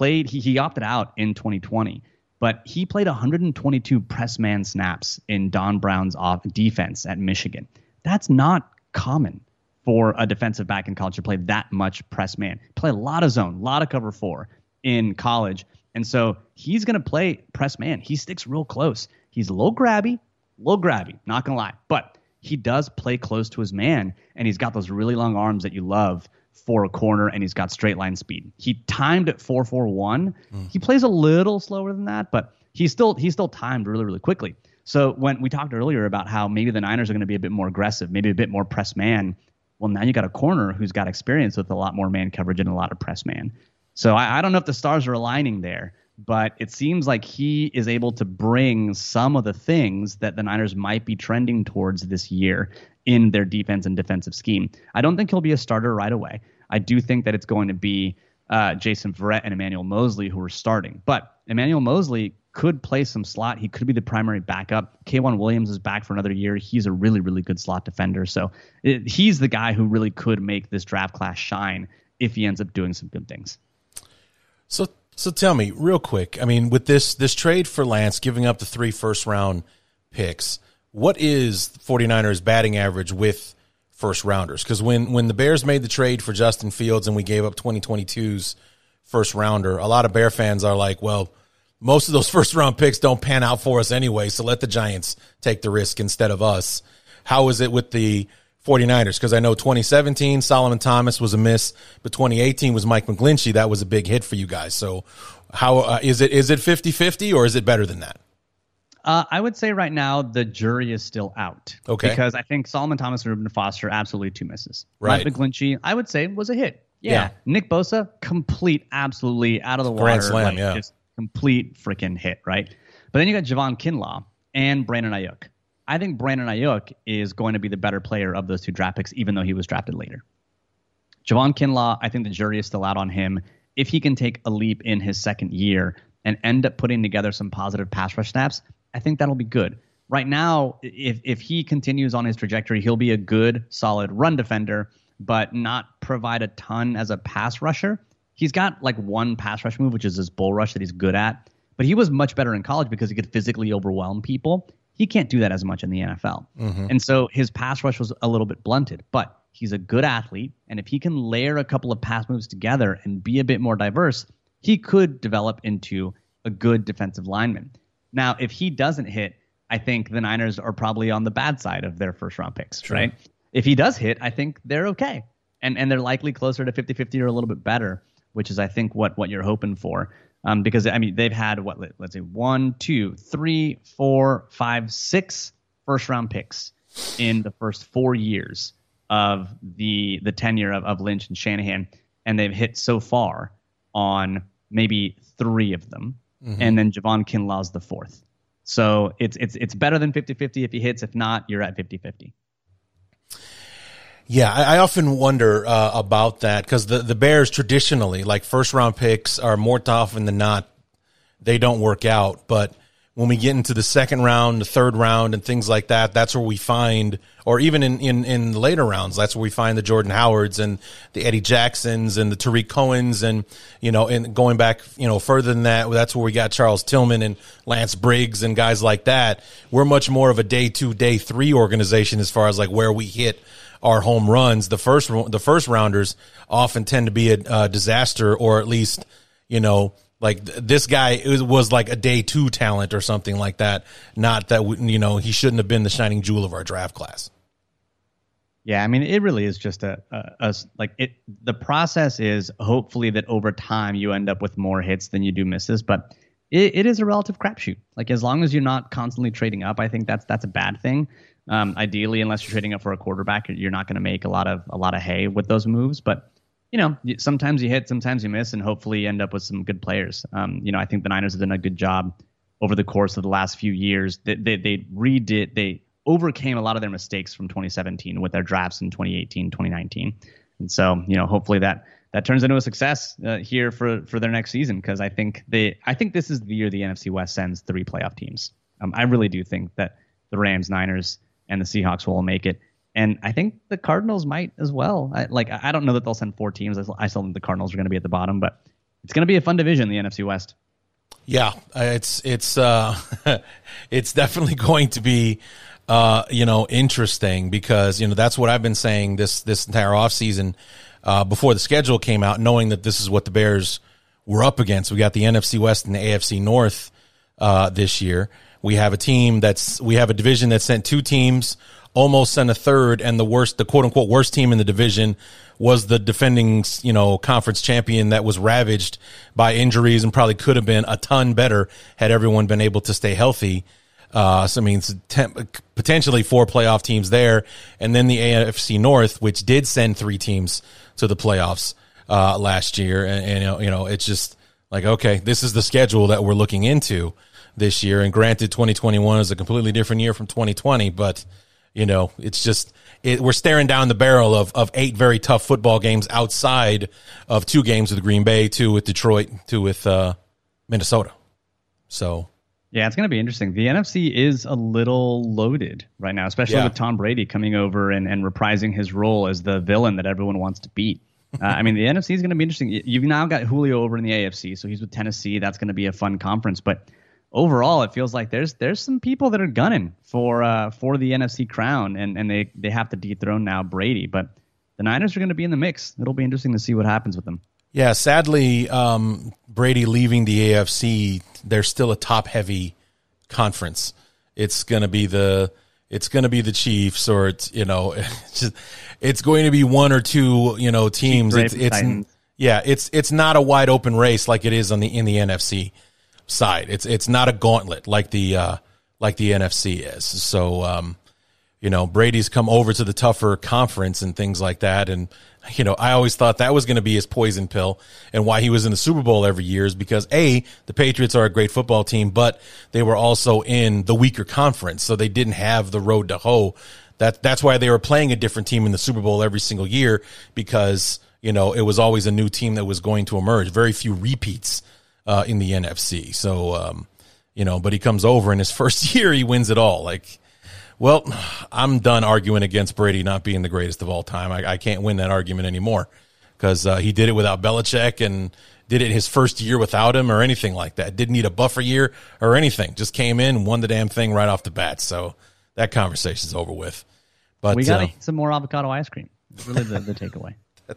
He opted out in 2020, but he played 122 press man snaps in Don Brown's defense at Michigan. That's not common for a defensive back in college to play that much press man. Play a lot of zone, a lot of cover 4 in college. And so he's going to play press man. He sticks real close. He's a little grabby, not going to lie. But he does play close to his man, and he's got those really long arms that you love for a corner, and he's got straight line speed. He timed at 4.41. He plays a little slower than that, but he's still timed really, really quickly. So when we talked earlier about how maybe the Niners are going to be a bit more aggressive, maybe a bit more press man, well, now you got a corner who's got experience with a lot more man coverage and a lot of press man. So I don't know if the stars are aligning there, but it seems like he is able to bring some of the things that the Niners might be trending towards this year in their defense and defensive scheme. I don't think he'll be a starter right away. I do think that it's going to be Jason Verrett and Emmanuel Moseley who are starting. But Emmanuel Moseley could play some slot. He could be the primary backup. K'Wan Williams is back for another year. He's a really, really good slot defender. So he's the guy who really could make this draft class shine if he ends up doing some good things. So tell me real quick, I mean, with this trade for Lance, giving up the 3 first-round picks, what is 49ers batting average with first rounders? Because when the Bears made the trade for Justin Fields and we gave up 2022's first rounder, a lot of Bear fans are like, well, most of those first round picks don't pan out for us anyway, so let the Giants take the risk instead of us. How is it with the 49ers? Because I know 2017, Solomon Thomas was a miss, but 2018 was Mike McGlinchey. That was a big hit for you guys. So how is it 50-50 or is it better than that? I would say right now the jury is still out. Okay. Because I think Solomon Thomas and Reuben Foster, absolutely 2 misses. Right. Mike McGlinchey, I would say, was a hit. Yeah. Nick Bosa, complete, absolutely out of the water. Grand slam, yeah. Just complete freaking hit, right? But then you got Javon Kinlaw and Brandon Ayuk. I think Brandon Ayuk is going to be the better player of those 2 draft picks, even though he was drafted later. Javon Kinlaw, I think the jury is still out on him. If he can take a leap in his second year and end up putting together some positive pass rush snaps, I think that'll be good. Right now, if he continues on his trajectory, he'll be a good, solid run defender, but not provide a ton as a pass rusher. He's got like one pass rush move, which is his bull rush that he's good at. But he was much better in college because he could physically overwhelm people. He can't do that as much in the NFL. And so his pass rush was a little bit blunted. But he's a good athlete, and if he can layer a couple of pass moves together and be a bit more diverse, he could develop into a good defensive lineman. Now, if he doesn't hit, I think the Niners are probably on the bad side of their first-round picks, right? If he does hit, I think they're okay. And they're likely closer to 50-50 or a little bit better, which is, I think, what you're hoping for. Because, I mean, they've had, let's say 1, 2, 3, 4, 5, 6 first-round picks in the first 4 years of the tenure of Lynch and Shanahan, and they've hit so far on maybe 3 of them. And then Javon Kinlaw's the 4th. So it's better than 50-50 if he hits. If not, you're at 50-50. Yeah, I often wonder about that because the Bears traditionally, like first-round picks, are more often than not they don't work out. But when we get into the second round, the third round, and things like that, that's where we find, or even in later rounds, that's where we find the Jordan Howards and the Eddie Jacksons and the Tariq Cohens, and and going back further than that, that's where we got Charles Tillman and Lance Briggs and guys like that. We're much more of a day 2, day 3 organization as far as like where we hit our home runs. The first rounders often tend to be a disaster, or at least like this guy was like a day 2 talent or something like that. Not that, he shouldn't have been the shining jewel of our draft class. Yeah, I mean, it really is just the process is hopefully that over time you end up with more hits than you do misses, but it is a relative crapshoot. Like, as long as you're not constantly trading up, I think that's a bad thing. Ideally, unless you're trading up for a quarterback, you're not going to make a lot of hay with those moves, but sometimes you hit, sometimes you miss, and hopefully you end up with some good players. I think the Niners have done a good job over the course of the last few years. They overcame a lot of their mistakes from 2017 with their drafts in 2018, 2019. And so, hopefully that turns into a success here for their next season, because I think this is the year the NFC West sends 3 playoff teams. I really do think that the Rams, Niners, and the Seahawks will make it. And I think the Cardinals might as well. I don't know that they'll send 4 teams. I still think the Cardinals are going to be at the bottom, but it's going to be a fun division, the NFC West. Yeah, it's it's definitely going to be interesting, because that's what I've been saying this entire offseason before the schedule came out, knowing that this is what the Bears were up against. We got the NFC West and the AFC North this year. We have a division that sent 2 teams, almost sent a third, and the quote unquote worst team in the division was the defending, conference champion that was ravaged by injuries and probably could have been a ton better had everyone been able to stay healthy. So I mean, potentially 4 playoff teams there, and then the AFC North, which did send 3 teams to the playoffs last year, and it's just like, okay, this is the schedule that we're looking into this year. And granted, 2021 is a completely different year from 2020, but it's just we're staring down the barrel of 8 very tough football games outside of 2 games with Green Bay, 2 with Detroit, 2 with Minnesota. So. Yeah, it's going to be interesting. The NFC is a little loaded right now, especially with Tom Brady coming over and reprising his role as the villain that everyone wants to beat. I mean, the NFC is going to be interesting. You've now got Julio over in the AFC, so he's with Tennessee. That's going to be a fun conference. But overall, it feels like there's some people that are gunning for the NFC crown, and they have to dethrone now Brady. But the Niners are going to be in the mix. It'll be interesting to see what happens with them. Yeah, sadly, Brady leaving the AFC, there's still a top-heavy conference. It's going to be the Chiefs, or it's going to be 1 or 2 teams. It's not a wide open race like it is in the NFC side. It's not a gauntlet like the NFC is. So Brady's come over to the tougher conference and things like that, and I always thought that was going to be his poison pill, and why he was in the Super Bowl every year is because the Patriots are a great football team, but they were also in the weaker conference, so they didn't have the road to hoe. That's why they were playing a different team in the Super Bowl every single year, because it was always a new team that was going to emerge. Very few repeats in the NFC. So but he comes over in his first year, he wins it all. Well, I'm done arguing against Brady not being the greatest of all time. I can't win that argument anymore, because he did it without Belichick and did it his first year without him or anything like that. Didn't need a buffer year or anything. Just came in and won the damn thing right off the bat. So that conversation's over with. But we got to eat some more avocado ice cream. That's really the takeaway.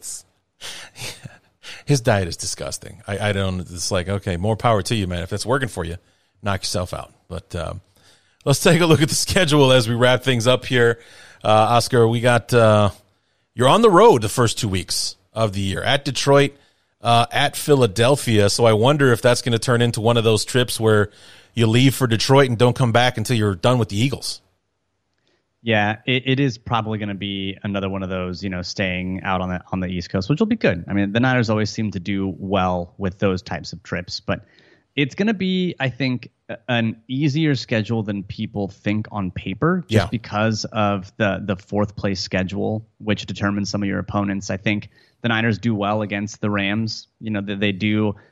His diet is disgusting. I don't. It's like, okay, more power to you, man. If that's working for you, knock yourself out. But let's take a look at the schedule as we wrap things up here. Oscar, we got you're on the road the first 2 weeks of the year, at Detroit, at Philadelphia. So I wonder if that's going to turn into one of those trips where you leave for Detroit and don't come back until you're done with the Eagles. Yeah, it is probably going to be another one of those, staying out on the East Coast, which will be good. I mean, the Niners always seem to do well with those types of trips, but it's going to be, I think, an easier schedule than people think on paper, just because of the 4th place schedule, which determines some of your opponents. I think the Niners do well against the Rams. They do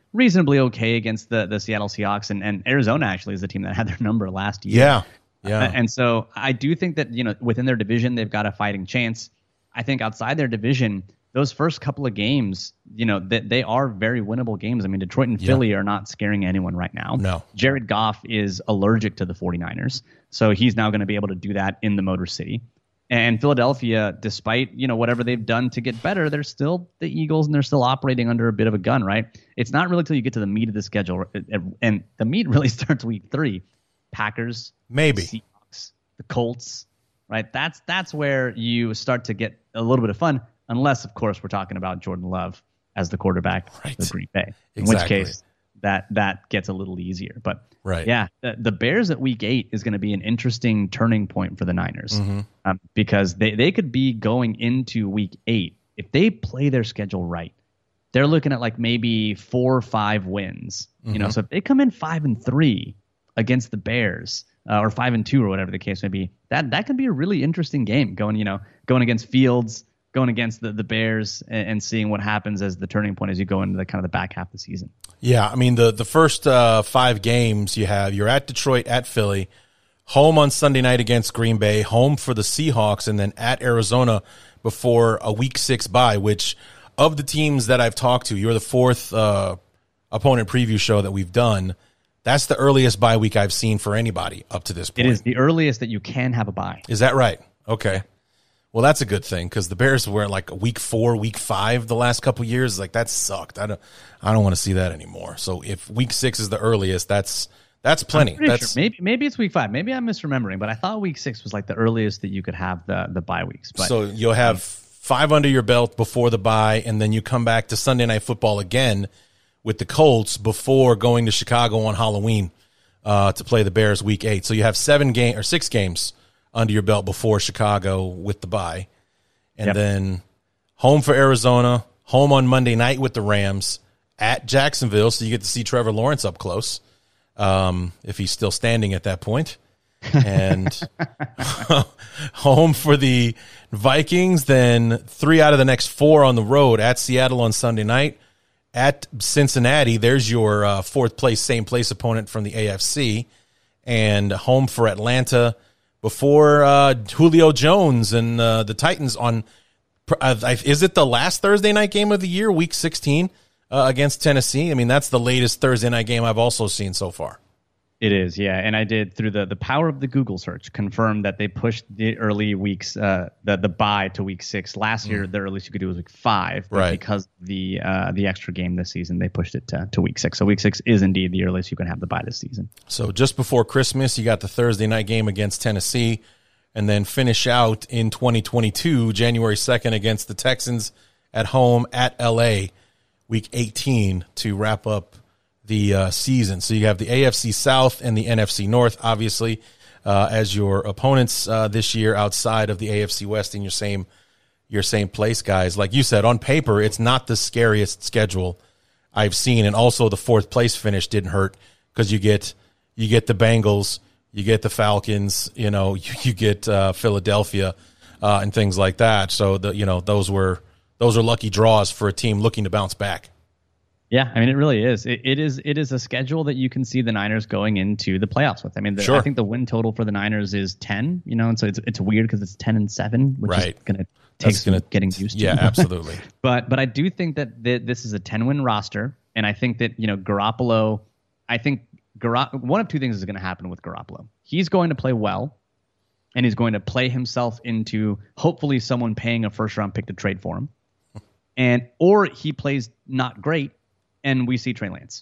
reasonably okay against the Seattle Seahawks, and Arizona actually is the team that had their number last year. Yeah. Yeah. And so I do think that, within their division, they've got a fighting chance. I think outside their division, those first couple of games, they are very winnable games. I mean, Detroit and Philly are not scaring anyone right now. No. Jared Goff is allergic to the 49ers, so he's now going to be able to do that in the Motor City. And Philadelphia, despite, whatever they've done to get better, they're still the Eagles, and they're still operating under a bit of a gun, right? It's not really till you get to the meat of the schedule, and the meat really starts week 3. Packers, Maybe Seahawks, the Colts, right? That's where you start to get a little bit of fun, unless, of course, we're talking about Jordan Love as the quarterback of Green Bay, in which case that gets a little easier. But yeah, the Bears at week 8 is going to be an interesting turning point for the Niners, because they could be going into week 8, if they play their schedule right, they're looking at like maybe 4 or 5 wins. So if they come in 5-3 against the Bears, or 5-2 or whatever the case may be, that could be a really interesting game going against Fields, going against the Bears, and seeing what happens as the turning point as you go into the kind of the back half of the season. Yeah, I mean the first 5 games you're at Detroit, at Philly, home on Sunday night against Green Bay, home for the Seahawks, and then at Arizona before a week 6 bye, which of the teams that I've talked to, you're the 4th opponent preview show that we've done. That's the earliest bye week I've seen for anybody up to this point. It is the earliest that you can have a bye. Is that right? Okay. Well, that's a good thing, because the Bears were like week 4, week 5 the last couple of years. Like, that sucked. I don't want to see that anymore. So if week 6 is the earliest, that's plenty. Sure. Maybe it's week 5. Maybe I'm misremembering, but I thought week 6 was like the earliest that you could have the bye weeks. But, so you'll have 5 under your belt before the bye, and then you come back to Sunday Night Football again with the Colts before going to Chicago on Halloween to play the Bears week 8. So you have 6 games under your belt before Chicago with the bye. And then home for Arizona, home on Monday night with the Rams, at Jacksonville, so you get to see Trevor Lawrence up close, if he's still standing at that point. And home for the Vikings, then 3 out of the next 4 on the road, at Seattle on Sunday night, at Cincinnati. There's your 4th place, same place opponent from the AFC, and home for Atlanta before Julio Jones and the Titans on is it the last Thursday night game of the year, week 16, against Tennessee? I mean, that's the latest Thursday night game I've also seen so far. It is, yeah. And I did, through the power of the Google search, confirm that they pushed the early weeks, the bye to week 6. Last year, the earliest you could do was week 5. But because the extra game this season, they pushed it to week 6. So week 6 is indeed the earliest you can have the bye this season. So just before Christmas, you got the Thursday night game against Tennessee, and then finish out in 2022, January 2nd against the Texans at home at L.A., week 18 to wrap up the season. So you have the AFC South and the NFC North, obviously, as your opponents this year, outside of the AFC West in your same place, guys. Like you said, on paper, it's not the scariest schedule I've seen, and also the 4th place finish didn't hurt, because you get the Bengals, you get the Falcons, you get Philadelphia and things like that. So those are lucky draws for a team looking to bounce back. Yeah, I mean, it really is. It is a schedule that you can see the Niners going into the playoffs with. I mean, I think the win total for the Niners is 10. And so it's weird because it's 10-7, which is going to take some getting used to. Yeah, absolutely. But I do think that this is a 10-win roster, and I think that Garoppolo. I think one of 2 things is going to happen with Garoppolo. He's going to play well, and he's going to play himself into hopefully someone paying a first-round pick to trade for him, or he plays not great, and we see Trey Lance,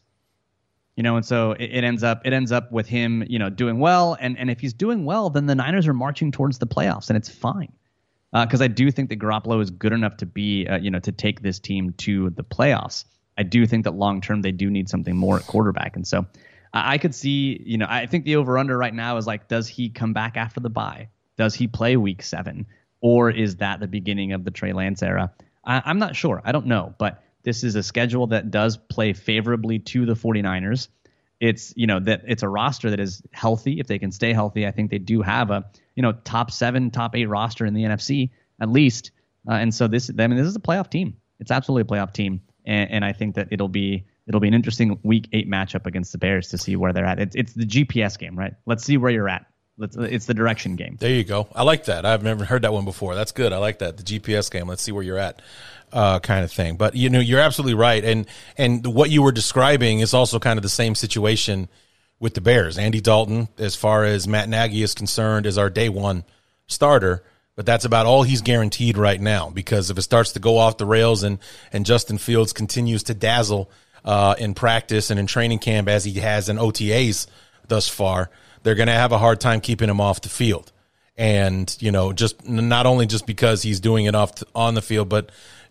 and so it ends up with him, doing well. And if he's doing well, then the Niners are marching towards the playoffs, and it's fine. Because I do think that Garoppolo is good enough to be, to take this team to the playoffs. I do think that long term they do need something more at quarterback. And so I could see, I think the over under right now is like, does he come back after the bye? Does he play week 7? Or is that the beginning of the Trey Lance era? I'm not sure. I don't know. But this is a schedule that does play favorably to the 49ers. It's, that it's a roster that is healthy. If they can stay healthy, I think they do have a, top 7, top 8 roster in the NFC at least. And so this is a playoff team. It's absolutely a playoff team. And I think that it'll be it'll be an interesting Week 8 matchup against the Bears to see where they're at. It's the GPS game, right? Let's see where you're at. It's the direction game. There you go. I like that. I've never heard that one before. That's good. I like that. The GPS game. Let's see where you're at, kind of thing. But you're absolutely right. And what you were describing is also kind of the same situation with the Bears. Andy Dalton, as far as Matt Nagy is concerned, is our day one starter. But that's about all he's guaranteed right now, because if it starts to go off the rails and Justin Fields continues to dazzle in practice and in training camp as he has in OTAs thus far, they're going to have a hard time keeping him off the field. And, just not only just because he's doing it on the field, but,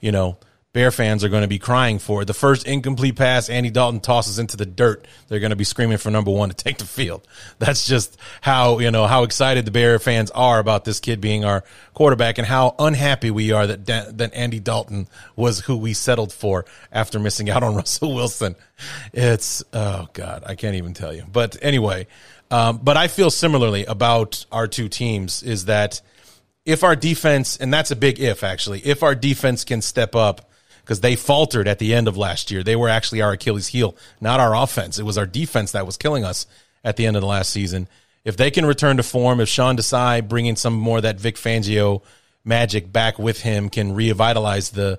Bear fans are going to be crying for it. The first incomplete pass Andy Dalton tosses into the dirt, they're going to be screaming for number one to take the field. That's just how excited the Bear fans are about this kid being our quarterback, and how unhappy we are that Andy Dalton was who we settled for after missing out on Russell Wilson. It's, oh God, I can't even tell you. But anyway, but I feel similarly about our two teams, is that if our defense, and that's a big if actually, if our defense can step up, because they faltered at the end of last year. They were actually our Achilles heel, not our offense. It was our defense that was killing us at the end of the last season. If they can return to form, if Sean Desai, bringing some more of that Vic Fangio magic back with him, can revitalize the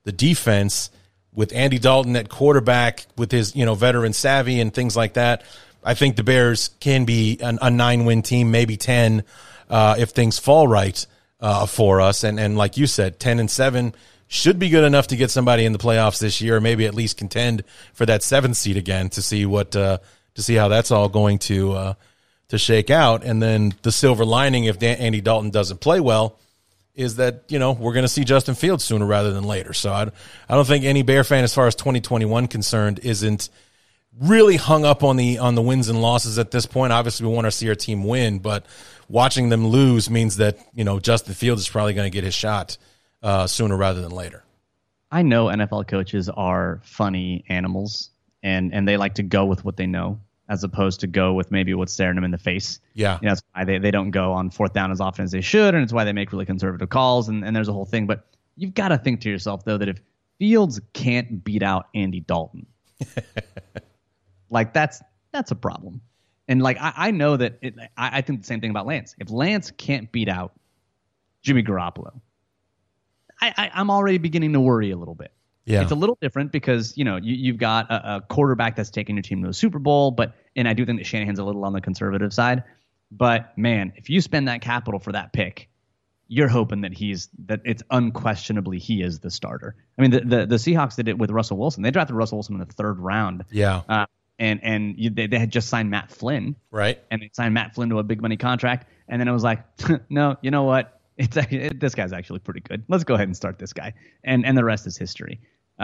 defense with Andy Dalton at quarterback, with his veteran savvy and things like that, I think the Bears can be a 9-win team, maybe 10, if things fall right for us. And like you said, 10-7 should be good enough to get somebody in the playoffs this year, or maybe at least contend for that 7th seed again, to see how that's all going to shake out. And then the silver lining, if Andy Dalton doesn't play well, is that we're going to see Justin Fields sooner rather than later. So I don't think any Bear fan, as far as 2021 concerned, isn't really hung up on the wins and losses at this point. Obviously, we want to see our team win, but watching them lose means that Justin Fields is probably going to get his shot sooner rather than later. I know NFL coaches are funny animals, and they like to go with what they know, as opposed to go with maybe what's staring them in the face. Yeah. That's why they don't go on 4th down as often as they should, and it's why they make really conservative calls, and there's a whole thing. But you've got to think to yourself, though, that if Fields can't beat out Andy Dalton, that's a problem. And I know that I think the same thing about Lance. If Lance can't beat out Jimmy Garoppolo, I'm already beginning to worry a little bit. Yeah. It's a little different because, you've got a quarterback that's taking your team to a Super Bowl, and I do think that Shanahan's a little on the conservative side. But man, if you spend that capital for that pick, you're hoping that it's unquestionably he is the starter. I mean, the Seahawks did it with Russell Wilson. They drafted Russell Wilson in the 3rd round. Yeah. They had just signed Matt Flynn. Right. And they signed Matt Flynn to a big money contract. And then it was like, no, you know what? This guy's actually pretty good. Let's go ahead and start this guy. And the rest is history.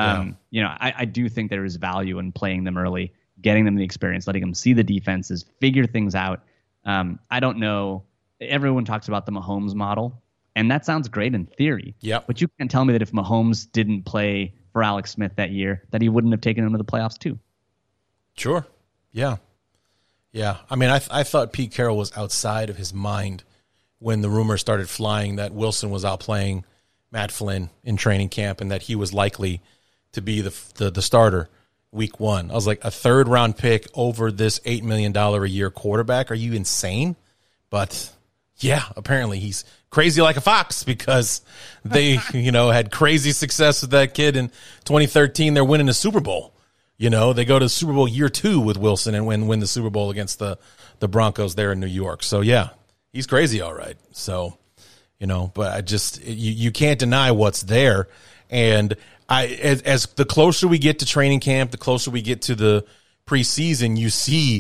I do think there is value in playing them early, getting them the experience, letting them see the defenses, figure things out. I don't know. Everyone talks about the Mahomes model, and that sounds great in theory. Yep. But you can't tell me that if Mahomes didn't play for Alex Smith that year, that he wouldn't have taken him to the playoffs too. Sure. Yeah. Yeah. I mean, I thought Pete Carroll was outside of his mind when the rumor started flying that Wilson was outplaying Matt Flynn in training camp and that he was likely to be the starter week 1. I was like, a 3rd round pick over this $8 million a year quarterback? Are you insane? But yeah, apparently he's crazy like a fox, because they, had crazy success with that kid in 2013. They're winning a Super Bowl. They go to Super Bowl year 2 with Wilson and win the Super Bowl against the Broncos there in New York. So yeah, he's crazy. All right. So, but I just, you can't deny what's there. And as the closer we get to training camp, the closer we get to the preseason, you see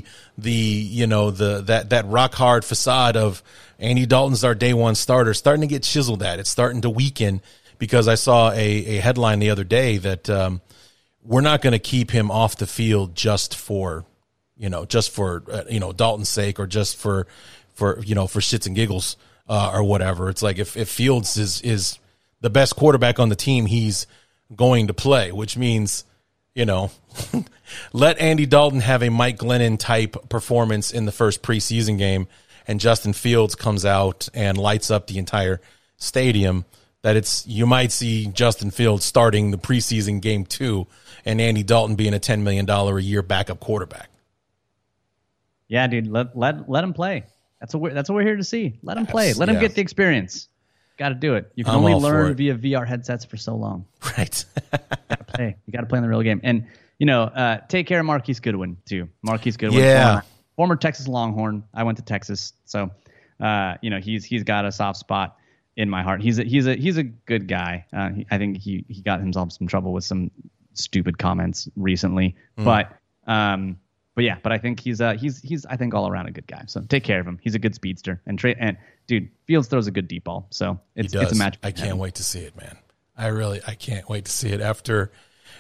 that rock hard facade of Andy Dalton's our day one starter starting to get chiseled at. It's starting to weaken, because I saw a headline the other day that we're not going to keep him off the field just for Dalton's sake, or just for shits and giggles or whatever. It's like if Fields is the best quarterback on the team, he's going to play, which means, let Andy Dalton have a Mike Glennon type performance in the first preseason game, and Justin Fields comes out and lights up the entire stadium. that you might see Justin Fields starting the preseason game 2 and Andy Dalton being a $10 million a year backup quarterback. Yeah, dude, let him play. That's what we're here to see. Let him play. Let him get the experience. Got to do it. You can only learn via VR headsets for so long. Right. Gotta play. You got to play in the real game. And take care of Marquise Goodwin too. Marquise Goodwin, former Texas Longhorn. I went to Texas, so he's got a soft spot in my heart. He's a good guy. I think he got himself some trouble with some stupid comments recently, but I think he's I think all around a good guy. So take care of him. He's a good speedster, and dude, Fields throws a good deep ball. So it's a match. I can't wait to see it, man. I can't wait to see it after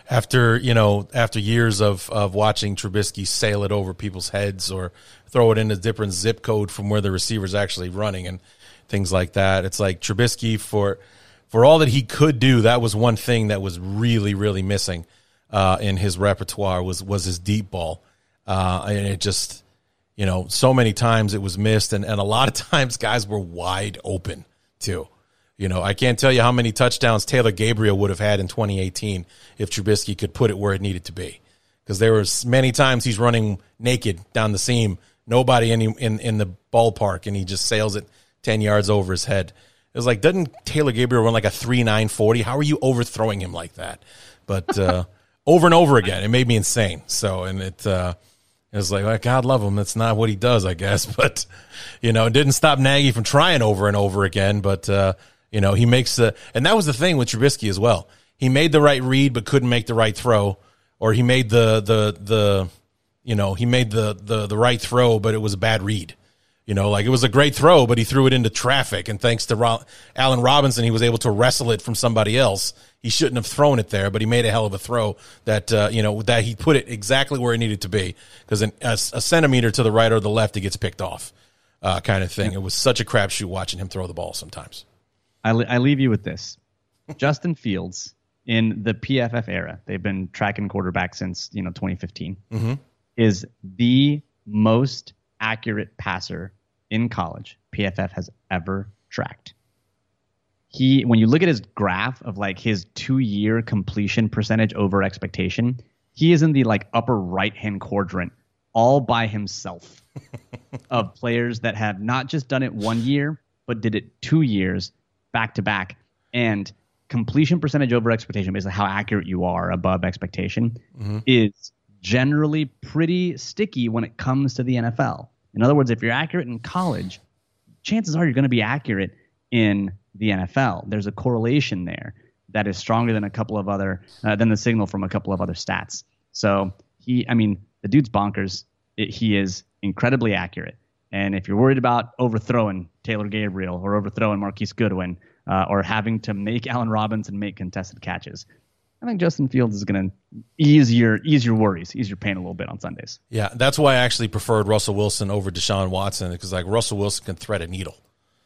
years of watching Trubisky sail it over people's heads or throw it in a different zip code from where the receiver's actually running and things like that. It's like Trubisky, for all that he could do, that was one thing that was really, really missing in his repertoire was his deep ball. And it just, so many times it was missed, and a lot of times guys were wide open too. I can't tell you how many touchdowns Taylor Gabriel would have had in 2018 if Trubisky could put it where it needed to be. Because there was many times he's running naked down the seam, nobody in the ballpark, and he just sails it 10 yards over his head. It was like, doesn't Taylor Gabriel run like a 3.9 40? How are you overthrowing him like that? But over and over again, it made me insane. So, and it was like, well, God love him. That's not what he does, I guess. But, it didn't stop Nagy from trying over and over again. But, he makes and that was the thing with Trubisky as well. He made the right read, but couldn't make the right throw, or he made the right throw, but it was a bad read. Like it was a great throw, but he threw it into traffic, and thanks to Allen Robinson, he was able to wrestle it from somebody else. He shouldn't have thrown it there, but he made a hell of a throw that that he put it exactly where it needed to be, because a centimeter to the right or the left, it gets picked off, kind of thing. It was such a crapshoot watching him throw the ball sometimes. I leave you with this. Justin Fields, in the PFF era, they've been tracking quarterback since 2015, is the most accurate passer in college PFF has ever tracked. When you look at his graph of like his 2-year completion percentage over expectation, he is in the like upper right-hand quadrant all by himself of players that have not just done it 1 year, but did it 2 years back to back. And completion percentage over expectation, basically how accurate you are above expectation, is generally pretty sticky when it comes to the NFL. In other words, if you're accurate in college, chances are you're going to be accurate in the NFL. There's a correlation there that is stronger than a couple of other than the signal from a couple of other stats. So the dude's bonkers. He is incredibly accurate. And if you're worried about overthrowing Taylor Gabriel or overthrowing Marquise Goodwin or having to make Allen Robinson make contested catches, I think Justin Fields is going to ease your worries, ease your pain a little bit on Sundays. Yeah, that's why I actually preferred Russell Wilson over Deshaun Watson, because like Russell Wilson can thread a needle.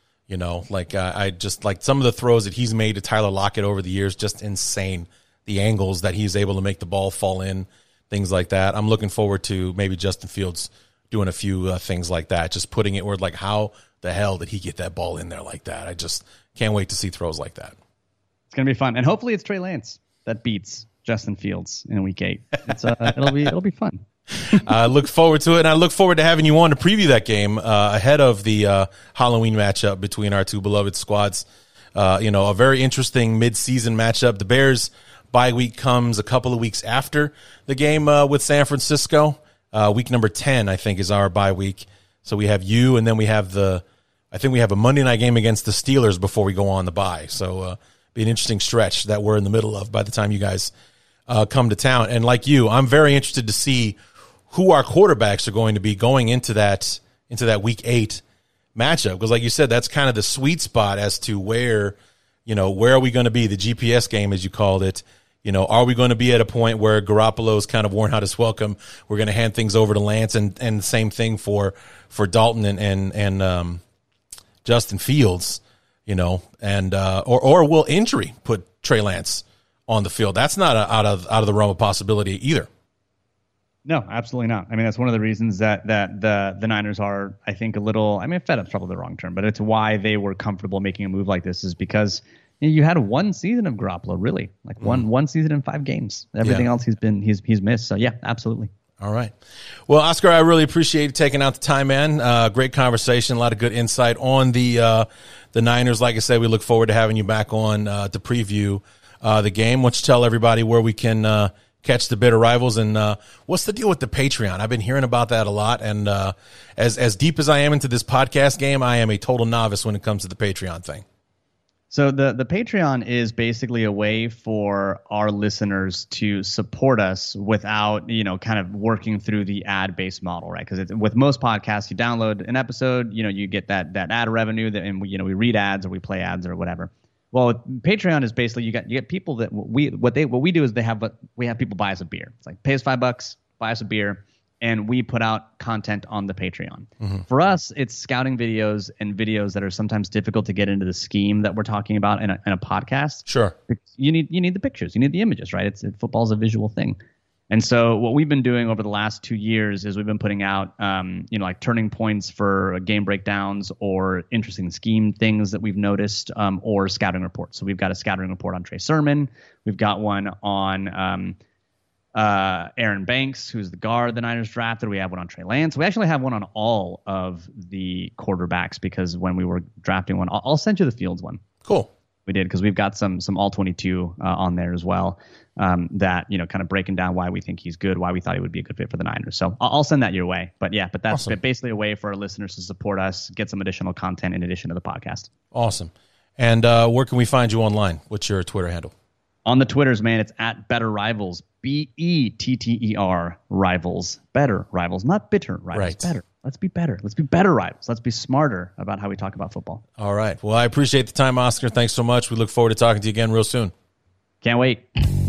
I just like some of the throws that he's made to Tyler Lockett over the years, just insane. The angles that he's able to make the ball fall in, things like that. I'm looking forward to maybe Justin Fields doing a few things like that, just putting it where like, how the hell did he get that ball in there like that? I just can't wait to see throws like that. It's going to be fun. And hopefully it's Trey Lance that beats Justin Fields in week 8. It'll be fun. I look forward to it, and I look forward to having you on to preview that game ahead of the Halloween matchup between our two beloved squads. A very interesting mid-season matchup. The Bears' bye week comes a couple of weeks after the game with San Francisco. Week number 10, I think, is our bye week. So we have you, and then we have a Monday night game against the Steelers before we go on the bye. So be an interesting stretch that we're in the middle of by the time you guys come to town. And like you, I'm very interested to see who our quarterbacks are going to be going into that week 8 matchup. Because like you said, that's kind of the sweet spot as to where are we going to be, the GPS game, as you called it. Are we going to be at a point where Garoppolo's kind of worn out his welcome? We're going to hand things over to Lance, and the same thing for Dalton and Justin Fields, or will injury put Trey Lance on the field? That's not out of the realm of possibility either. No, absolutely not. I mean, that's one of the reasons that the Niners are, I think, a little, fed up's probably the wrong term, but it's why they were comfortable making a move like this, is because You had one season of Garoppolo, really, like one season in 5 games. Everything else he's missed. So yeah, absolutely. All right. Well, Oscar, I really appreciate you taking out the time, man. Great conversation, a lot of good insight on the Niners. Like I said, we look forward to having you back on to preview the game. Why don't you tell everybody where we can catch the Bitter Rivals, and what's the deal with the Patreon? I've been hearing about that a lot, and as deep as I am into this podcast game, I am a total novice when it comes to the Patreon thing. So the Patreon is basically a way for our listeners to support us without, kind of working through the ad-based model, right? Because with most podcasts, you download an episode, you get that ad revenue, and we read ads or we play ads or whatever. Well, Patreon is basically you get people that what we do is we have people buy us a beer. It's like pay us $5, buy us a beer, and we put out content on the Patreon. Mm-hmm. For us, it's scouting videos and videos that are sometimes difficult to get into the scheme that we're talking about in a podcast. Sure. You need the pictures, you need the images, right? Football's a visual thing. And so what we've been doing over the last 2 years is we've been putting out, like turning points for game breakdowns or interesting scheme things that we've noticed, or scouting reports. So we've got a scouting report on Trey Sermon. We've got one on Aaron Banks, who's the guard the Niners drafted. We have one on Trey Lance. We actually have one on all of the quarterbacks because when we were drafting one, I'll send you the Fields one. Cool. We did because we've got some all 22 on there as well. That kind of breaking down why we think he's good, why we thought he would be a good fit for the Niners. So I'll send that your way. But that's awesome. Basically a way for our listeners to support us, get some additional content in addition to the podcast. Awesome. And where can we find you online? What's your Twitter handle? On the Twitters, man, it's at Better Rivals, BETTER Rivals, Better Rivals, not bitter rivals. Right. Better. Let's be better. Let's be better rivals. Let's be smarter about how we talk about football. All right. Well, I appreciate the time, Oscar. Thanks so much. We look forward to talking to you again real soon. Can't wait.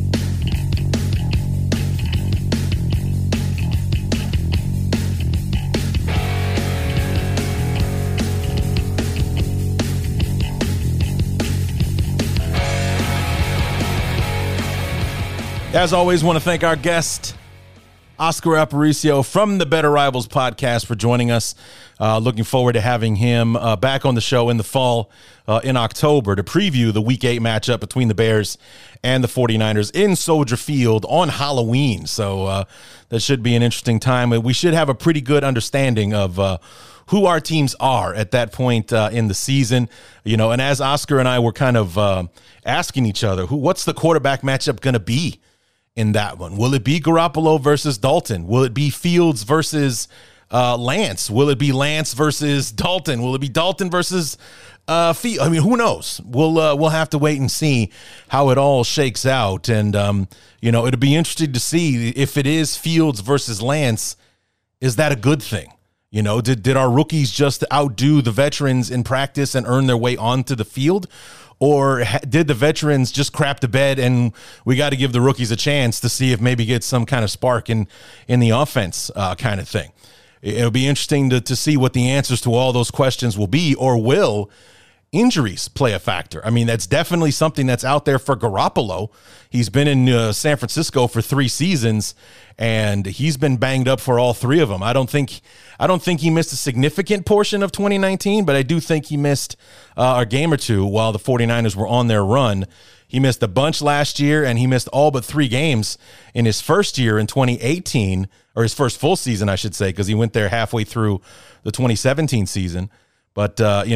As always, want to thank our guest, Oscar Aparicio from the Better Rivals podcast, for joining us. Looking forward to having him back on the show in the fall, in October, to preview the Week 8 matchup between the Bears and the 49ers in Soldier Field on Halloween. So that should be an interesting time. We should have a pretty good understanding of who our teams are at that point in the season. And as Oscar and I were kind of asking each other, what's the quarterback matchup going to be in that one? Will it be Garoppolo versus Dalton? Will it be Fields versus Lance? Will it be Lance versus Dalton? Will it be Dalton versus Fields? I mean, who knows? We'll have to wait and see how it all shakes out. And it'll be interesting to see if it is Fields versus Lance. Is that a good thing? Did our rookies just outdo the veterans in practice and earn their way onto the field? Or did the veterans just crap the bed and we got to give the rookies a chance to see if maybe get some kind of spark in the offense kind of thing? It'll be interesting to see what the answers to all those questions will be, or will injuries play a factor? I mean, that's definitely something that's out there for Garoppolo. He's been in San Francisco for 3 seasons, and he's been banged up for all 3 of them. I don't think he missed a significant portion of 2019, but I do think he missed a game or 2 while the 49ers were on their run. He missed a bunch last year, and he missed all but 3 games in his first year in 2018, or his first full season, I should say, because he went there halfway through the 2017 season. But,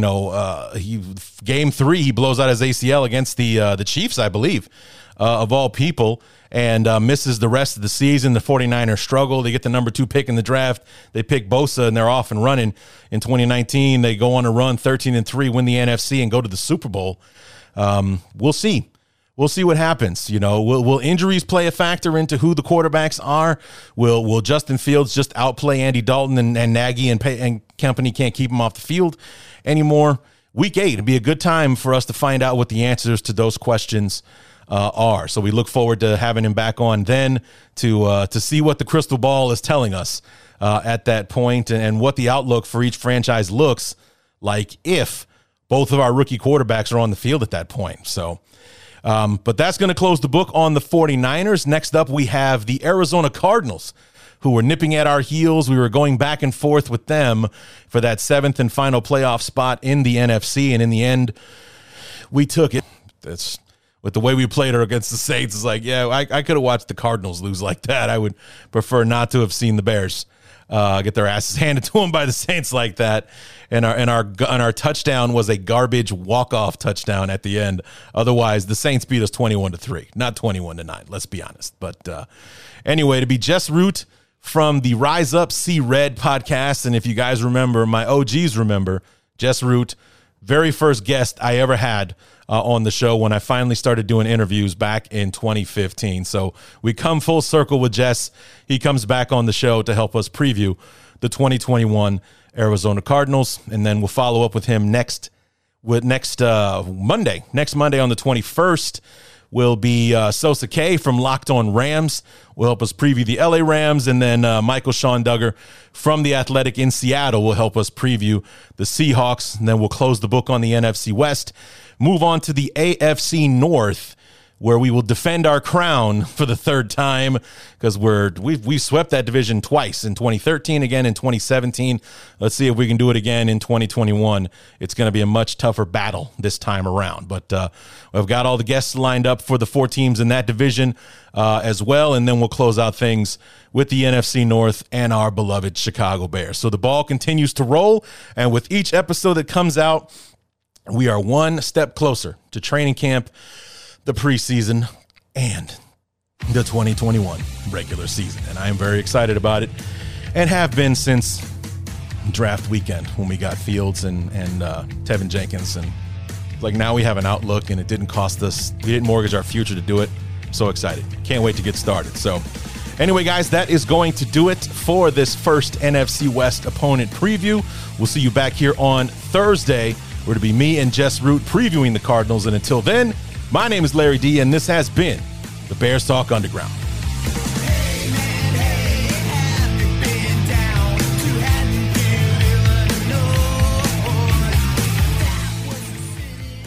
game 3, he blows out his ACL against the Chiefs, I believe, of all people, and misses the rest of the season. The 49ers struggle. They get the number 2 pick in the draft. They pick Bosa, and they're off and running. In 2019, they go on a run, 13-3, win the NFC, and go to the Super Bowl. We'll see. We'll see what happens. Will injuries play a factor into who the quarterbacks are? Will Justin Fields just outplay Andy Dalton and Nagy and company can't keep him off the field anymore? Week 8 would be a good time for us to find out what the answers to those questions are. So we look forward to having him back on then to see what the crystal ball is telling us at that point, and what the outlook for each franchise looks like if both of our rookie quarterbacks are on the field at that point. So. But that's going to close the book on the 49ers. Next up, we have the Arizona Cardinals, who were nipping at our heels. We were going back and forth with them for that 7th and final playoff spot in the NFC, and in the end, we took it. with the way we played her against the Saints, it's like, yeah, I could have watched the Cardinals lose like that. I would prefer not to have seen the Bears get their asses handed to them by the Saints like that. And our touchdown was a garbage walk-off touchdown at the end. Otherwise, the Saints beat us 21-3, not 21-9. Let's be honest. But anyway, to be Jess Root from the Rise Up See Red podcast, and if you guys remember, my OGs remember, Jess Root, very first guest I ever had on the show when I finally started doing interviews back in 2015. So we come full circle with Jess. He comes back on the show to help us preview the 2021 Arizona Cardinals, and then we'll follow up with him next Monday. Next Monday on the 21st will be Sosa K from Locked On Rams. Will help us preview the LA Rams, and then Michael Sean Duggar from The Athletic in Seattle will help us preview the Seahawks, and then we'll close the book on the NFC West, move on to the AFC North, where we will defend our crown for the third time, because we've swept that division twice, in 2013, again in 2017. Let's see if we can do it again in 2021. It's going to be a much tougher battle this time around. But we've got all the guests lined up for the 4 teams in that division as well, and then we'll close out things with the NFC North and our beloved Chicago Bears. So the ball continues to roll, and with each episode that comes out, we are one step closer to training camp, the preseason, and the 2021 regular season. And I am very excited about it, and have been since draft weekend when we got Fields and Tevin Jenkins. And like, now we have an outlook, and it didn't cost us, we didn't mortgage our future to do it. So excited. Can't wait to get started. So anyway, guys, that is going to do it for this first NFC West opponent preview. We'll see you back here on Thursday, where it'll be me and Jess Root previewing the Cardinals. And until then, my name is Larry D, and this has been the Bears Talk Underground. Hey man, hey, have you been down to Haddonfield, Illinois? That was the city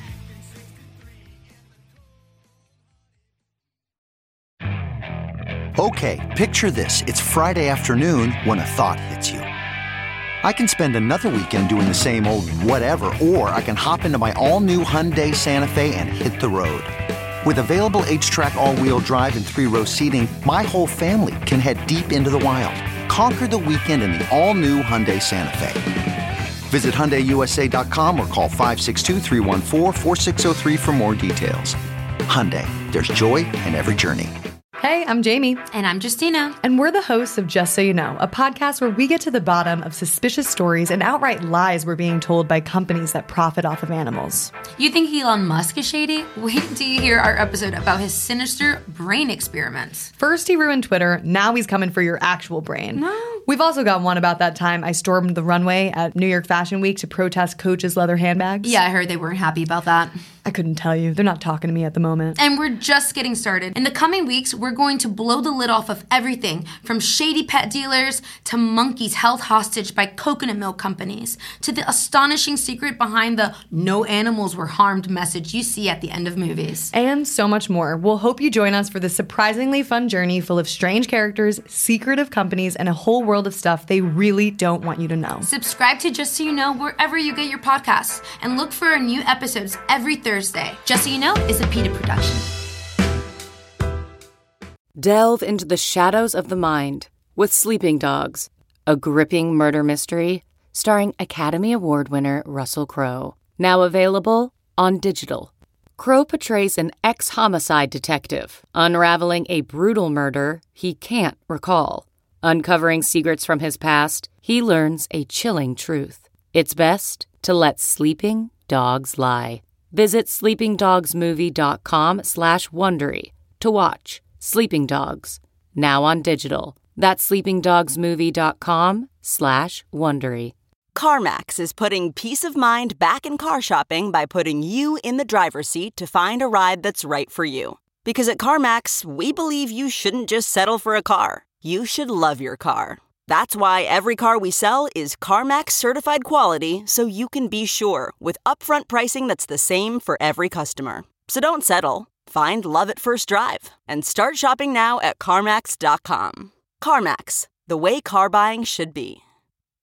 back in 63. Okay, picture this. It's Friday afternoon when a thought hits you. I can spend another weekend doing the same old whatever, or I can hop into my all-new Hyundai Santa Fe and hit the road. With available H-Track all-wheel drive and 3-row seating, my whole family can head deep into the wild. Conquer the weekend in the all-new Hyundai Santa Fe. Visit HyundaiUSA.com or call 562-314-4603 for more details. Hyundai, there's joy in every journey. Hey, I'm Jamie. And I'm Justina. And we're the hosts of Just So You Know, a podcast where we get to the bottom of suspicious stories and outright lies we're being told by companies that profit off of animals. You think Elon Musk is shady? Wait until you hear our episode about his sinister brain experiments. First he ruined Twitter, now he's coming for your actual brain. No. We've also got one about that time I stormed the runway at New York Fashion Week to protest Coach's leather handbags. Yeah, I heard they weren't happy about that. I couldn't tell you. They're not talking to me at the moment. And we're just getting started. In the coming weeks, we're going to blow the lid off of everything from shady pet dealers to monkeys held hostage by coconut milk companies to the astonishing secret behind the no animals were harmed message you see at the end of movies. And so much more. We'll hope you join us for this surprisingly fun journey full of strange characters, secretive companies, and a whole world of stuff they really don't want you to know. Subscribe to Just So You Know wherever you get your podcasts and look for our new episodes every Thursday. Just So You Know is a PETA production. Delve into the shadows of the mind with Sleeping Dogs, a gripping murder mystery starring Academy Award winner Russell Crowe. Now available on digital. Crowe portrays an ex-homicide detective unraveling a brutal murder he can't recall. Uncovering secrets from his past, he learns a chilling truth. It's best to let sleeping dogs lie. Visit sleepingdogsmovie.com/Wondery to watch Sleeping Dogs, now on digital. That's sleepingdogsmovie.com/Wondery. CarMax is putting peace of mind back in car shopping by putting you in the driver's seat to find a ride that's right for you. Because at CarMax, we believe you shouldn't just settle for a car. You should love your car. That's why every car we sell is CarMax certified quality, so you can be sure with upfront pricing that's the same for every customer. So don't settle. Find love at first drive and start shopping now at CarMax.com. CarMax, the way car buying should be.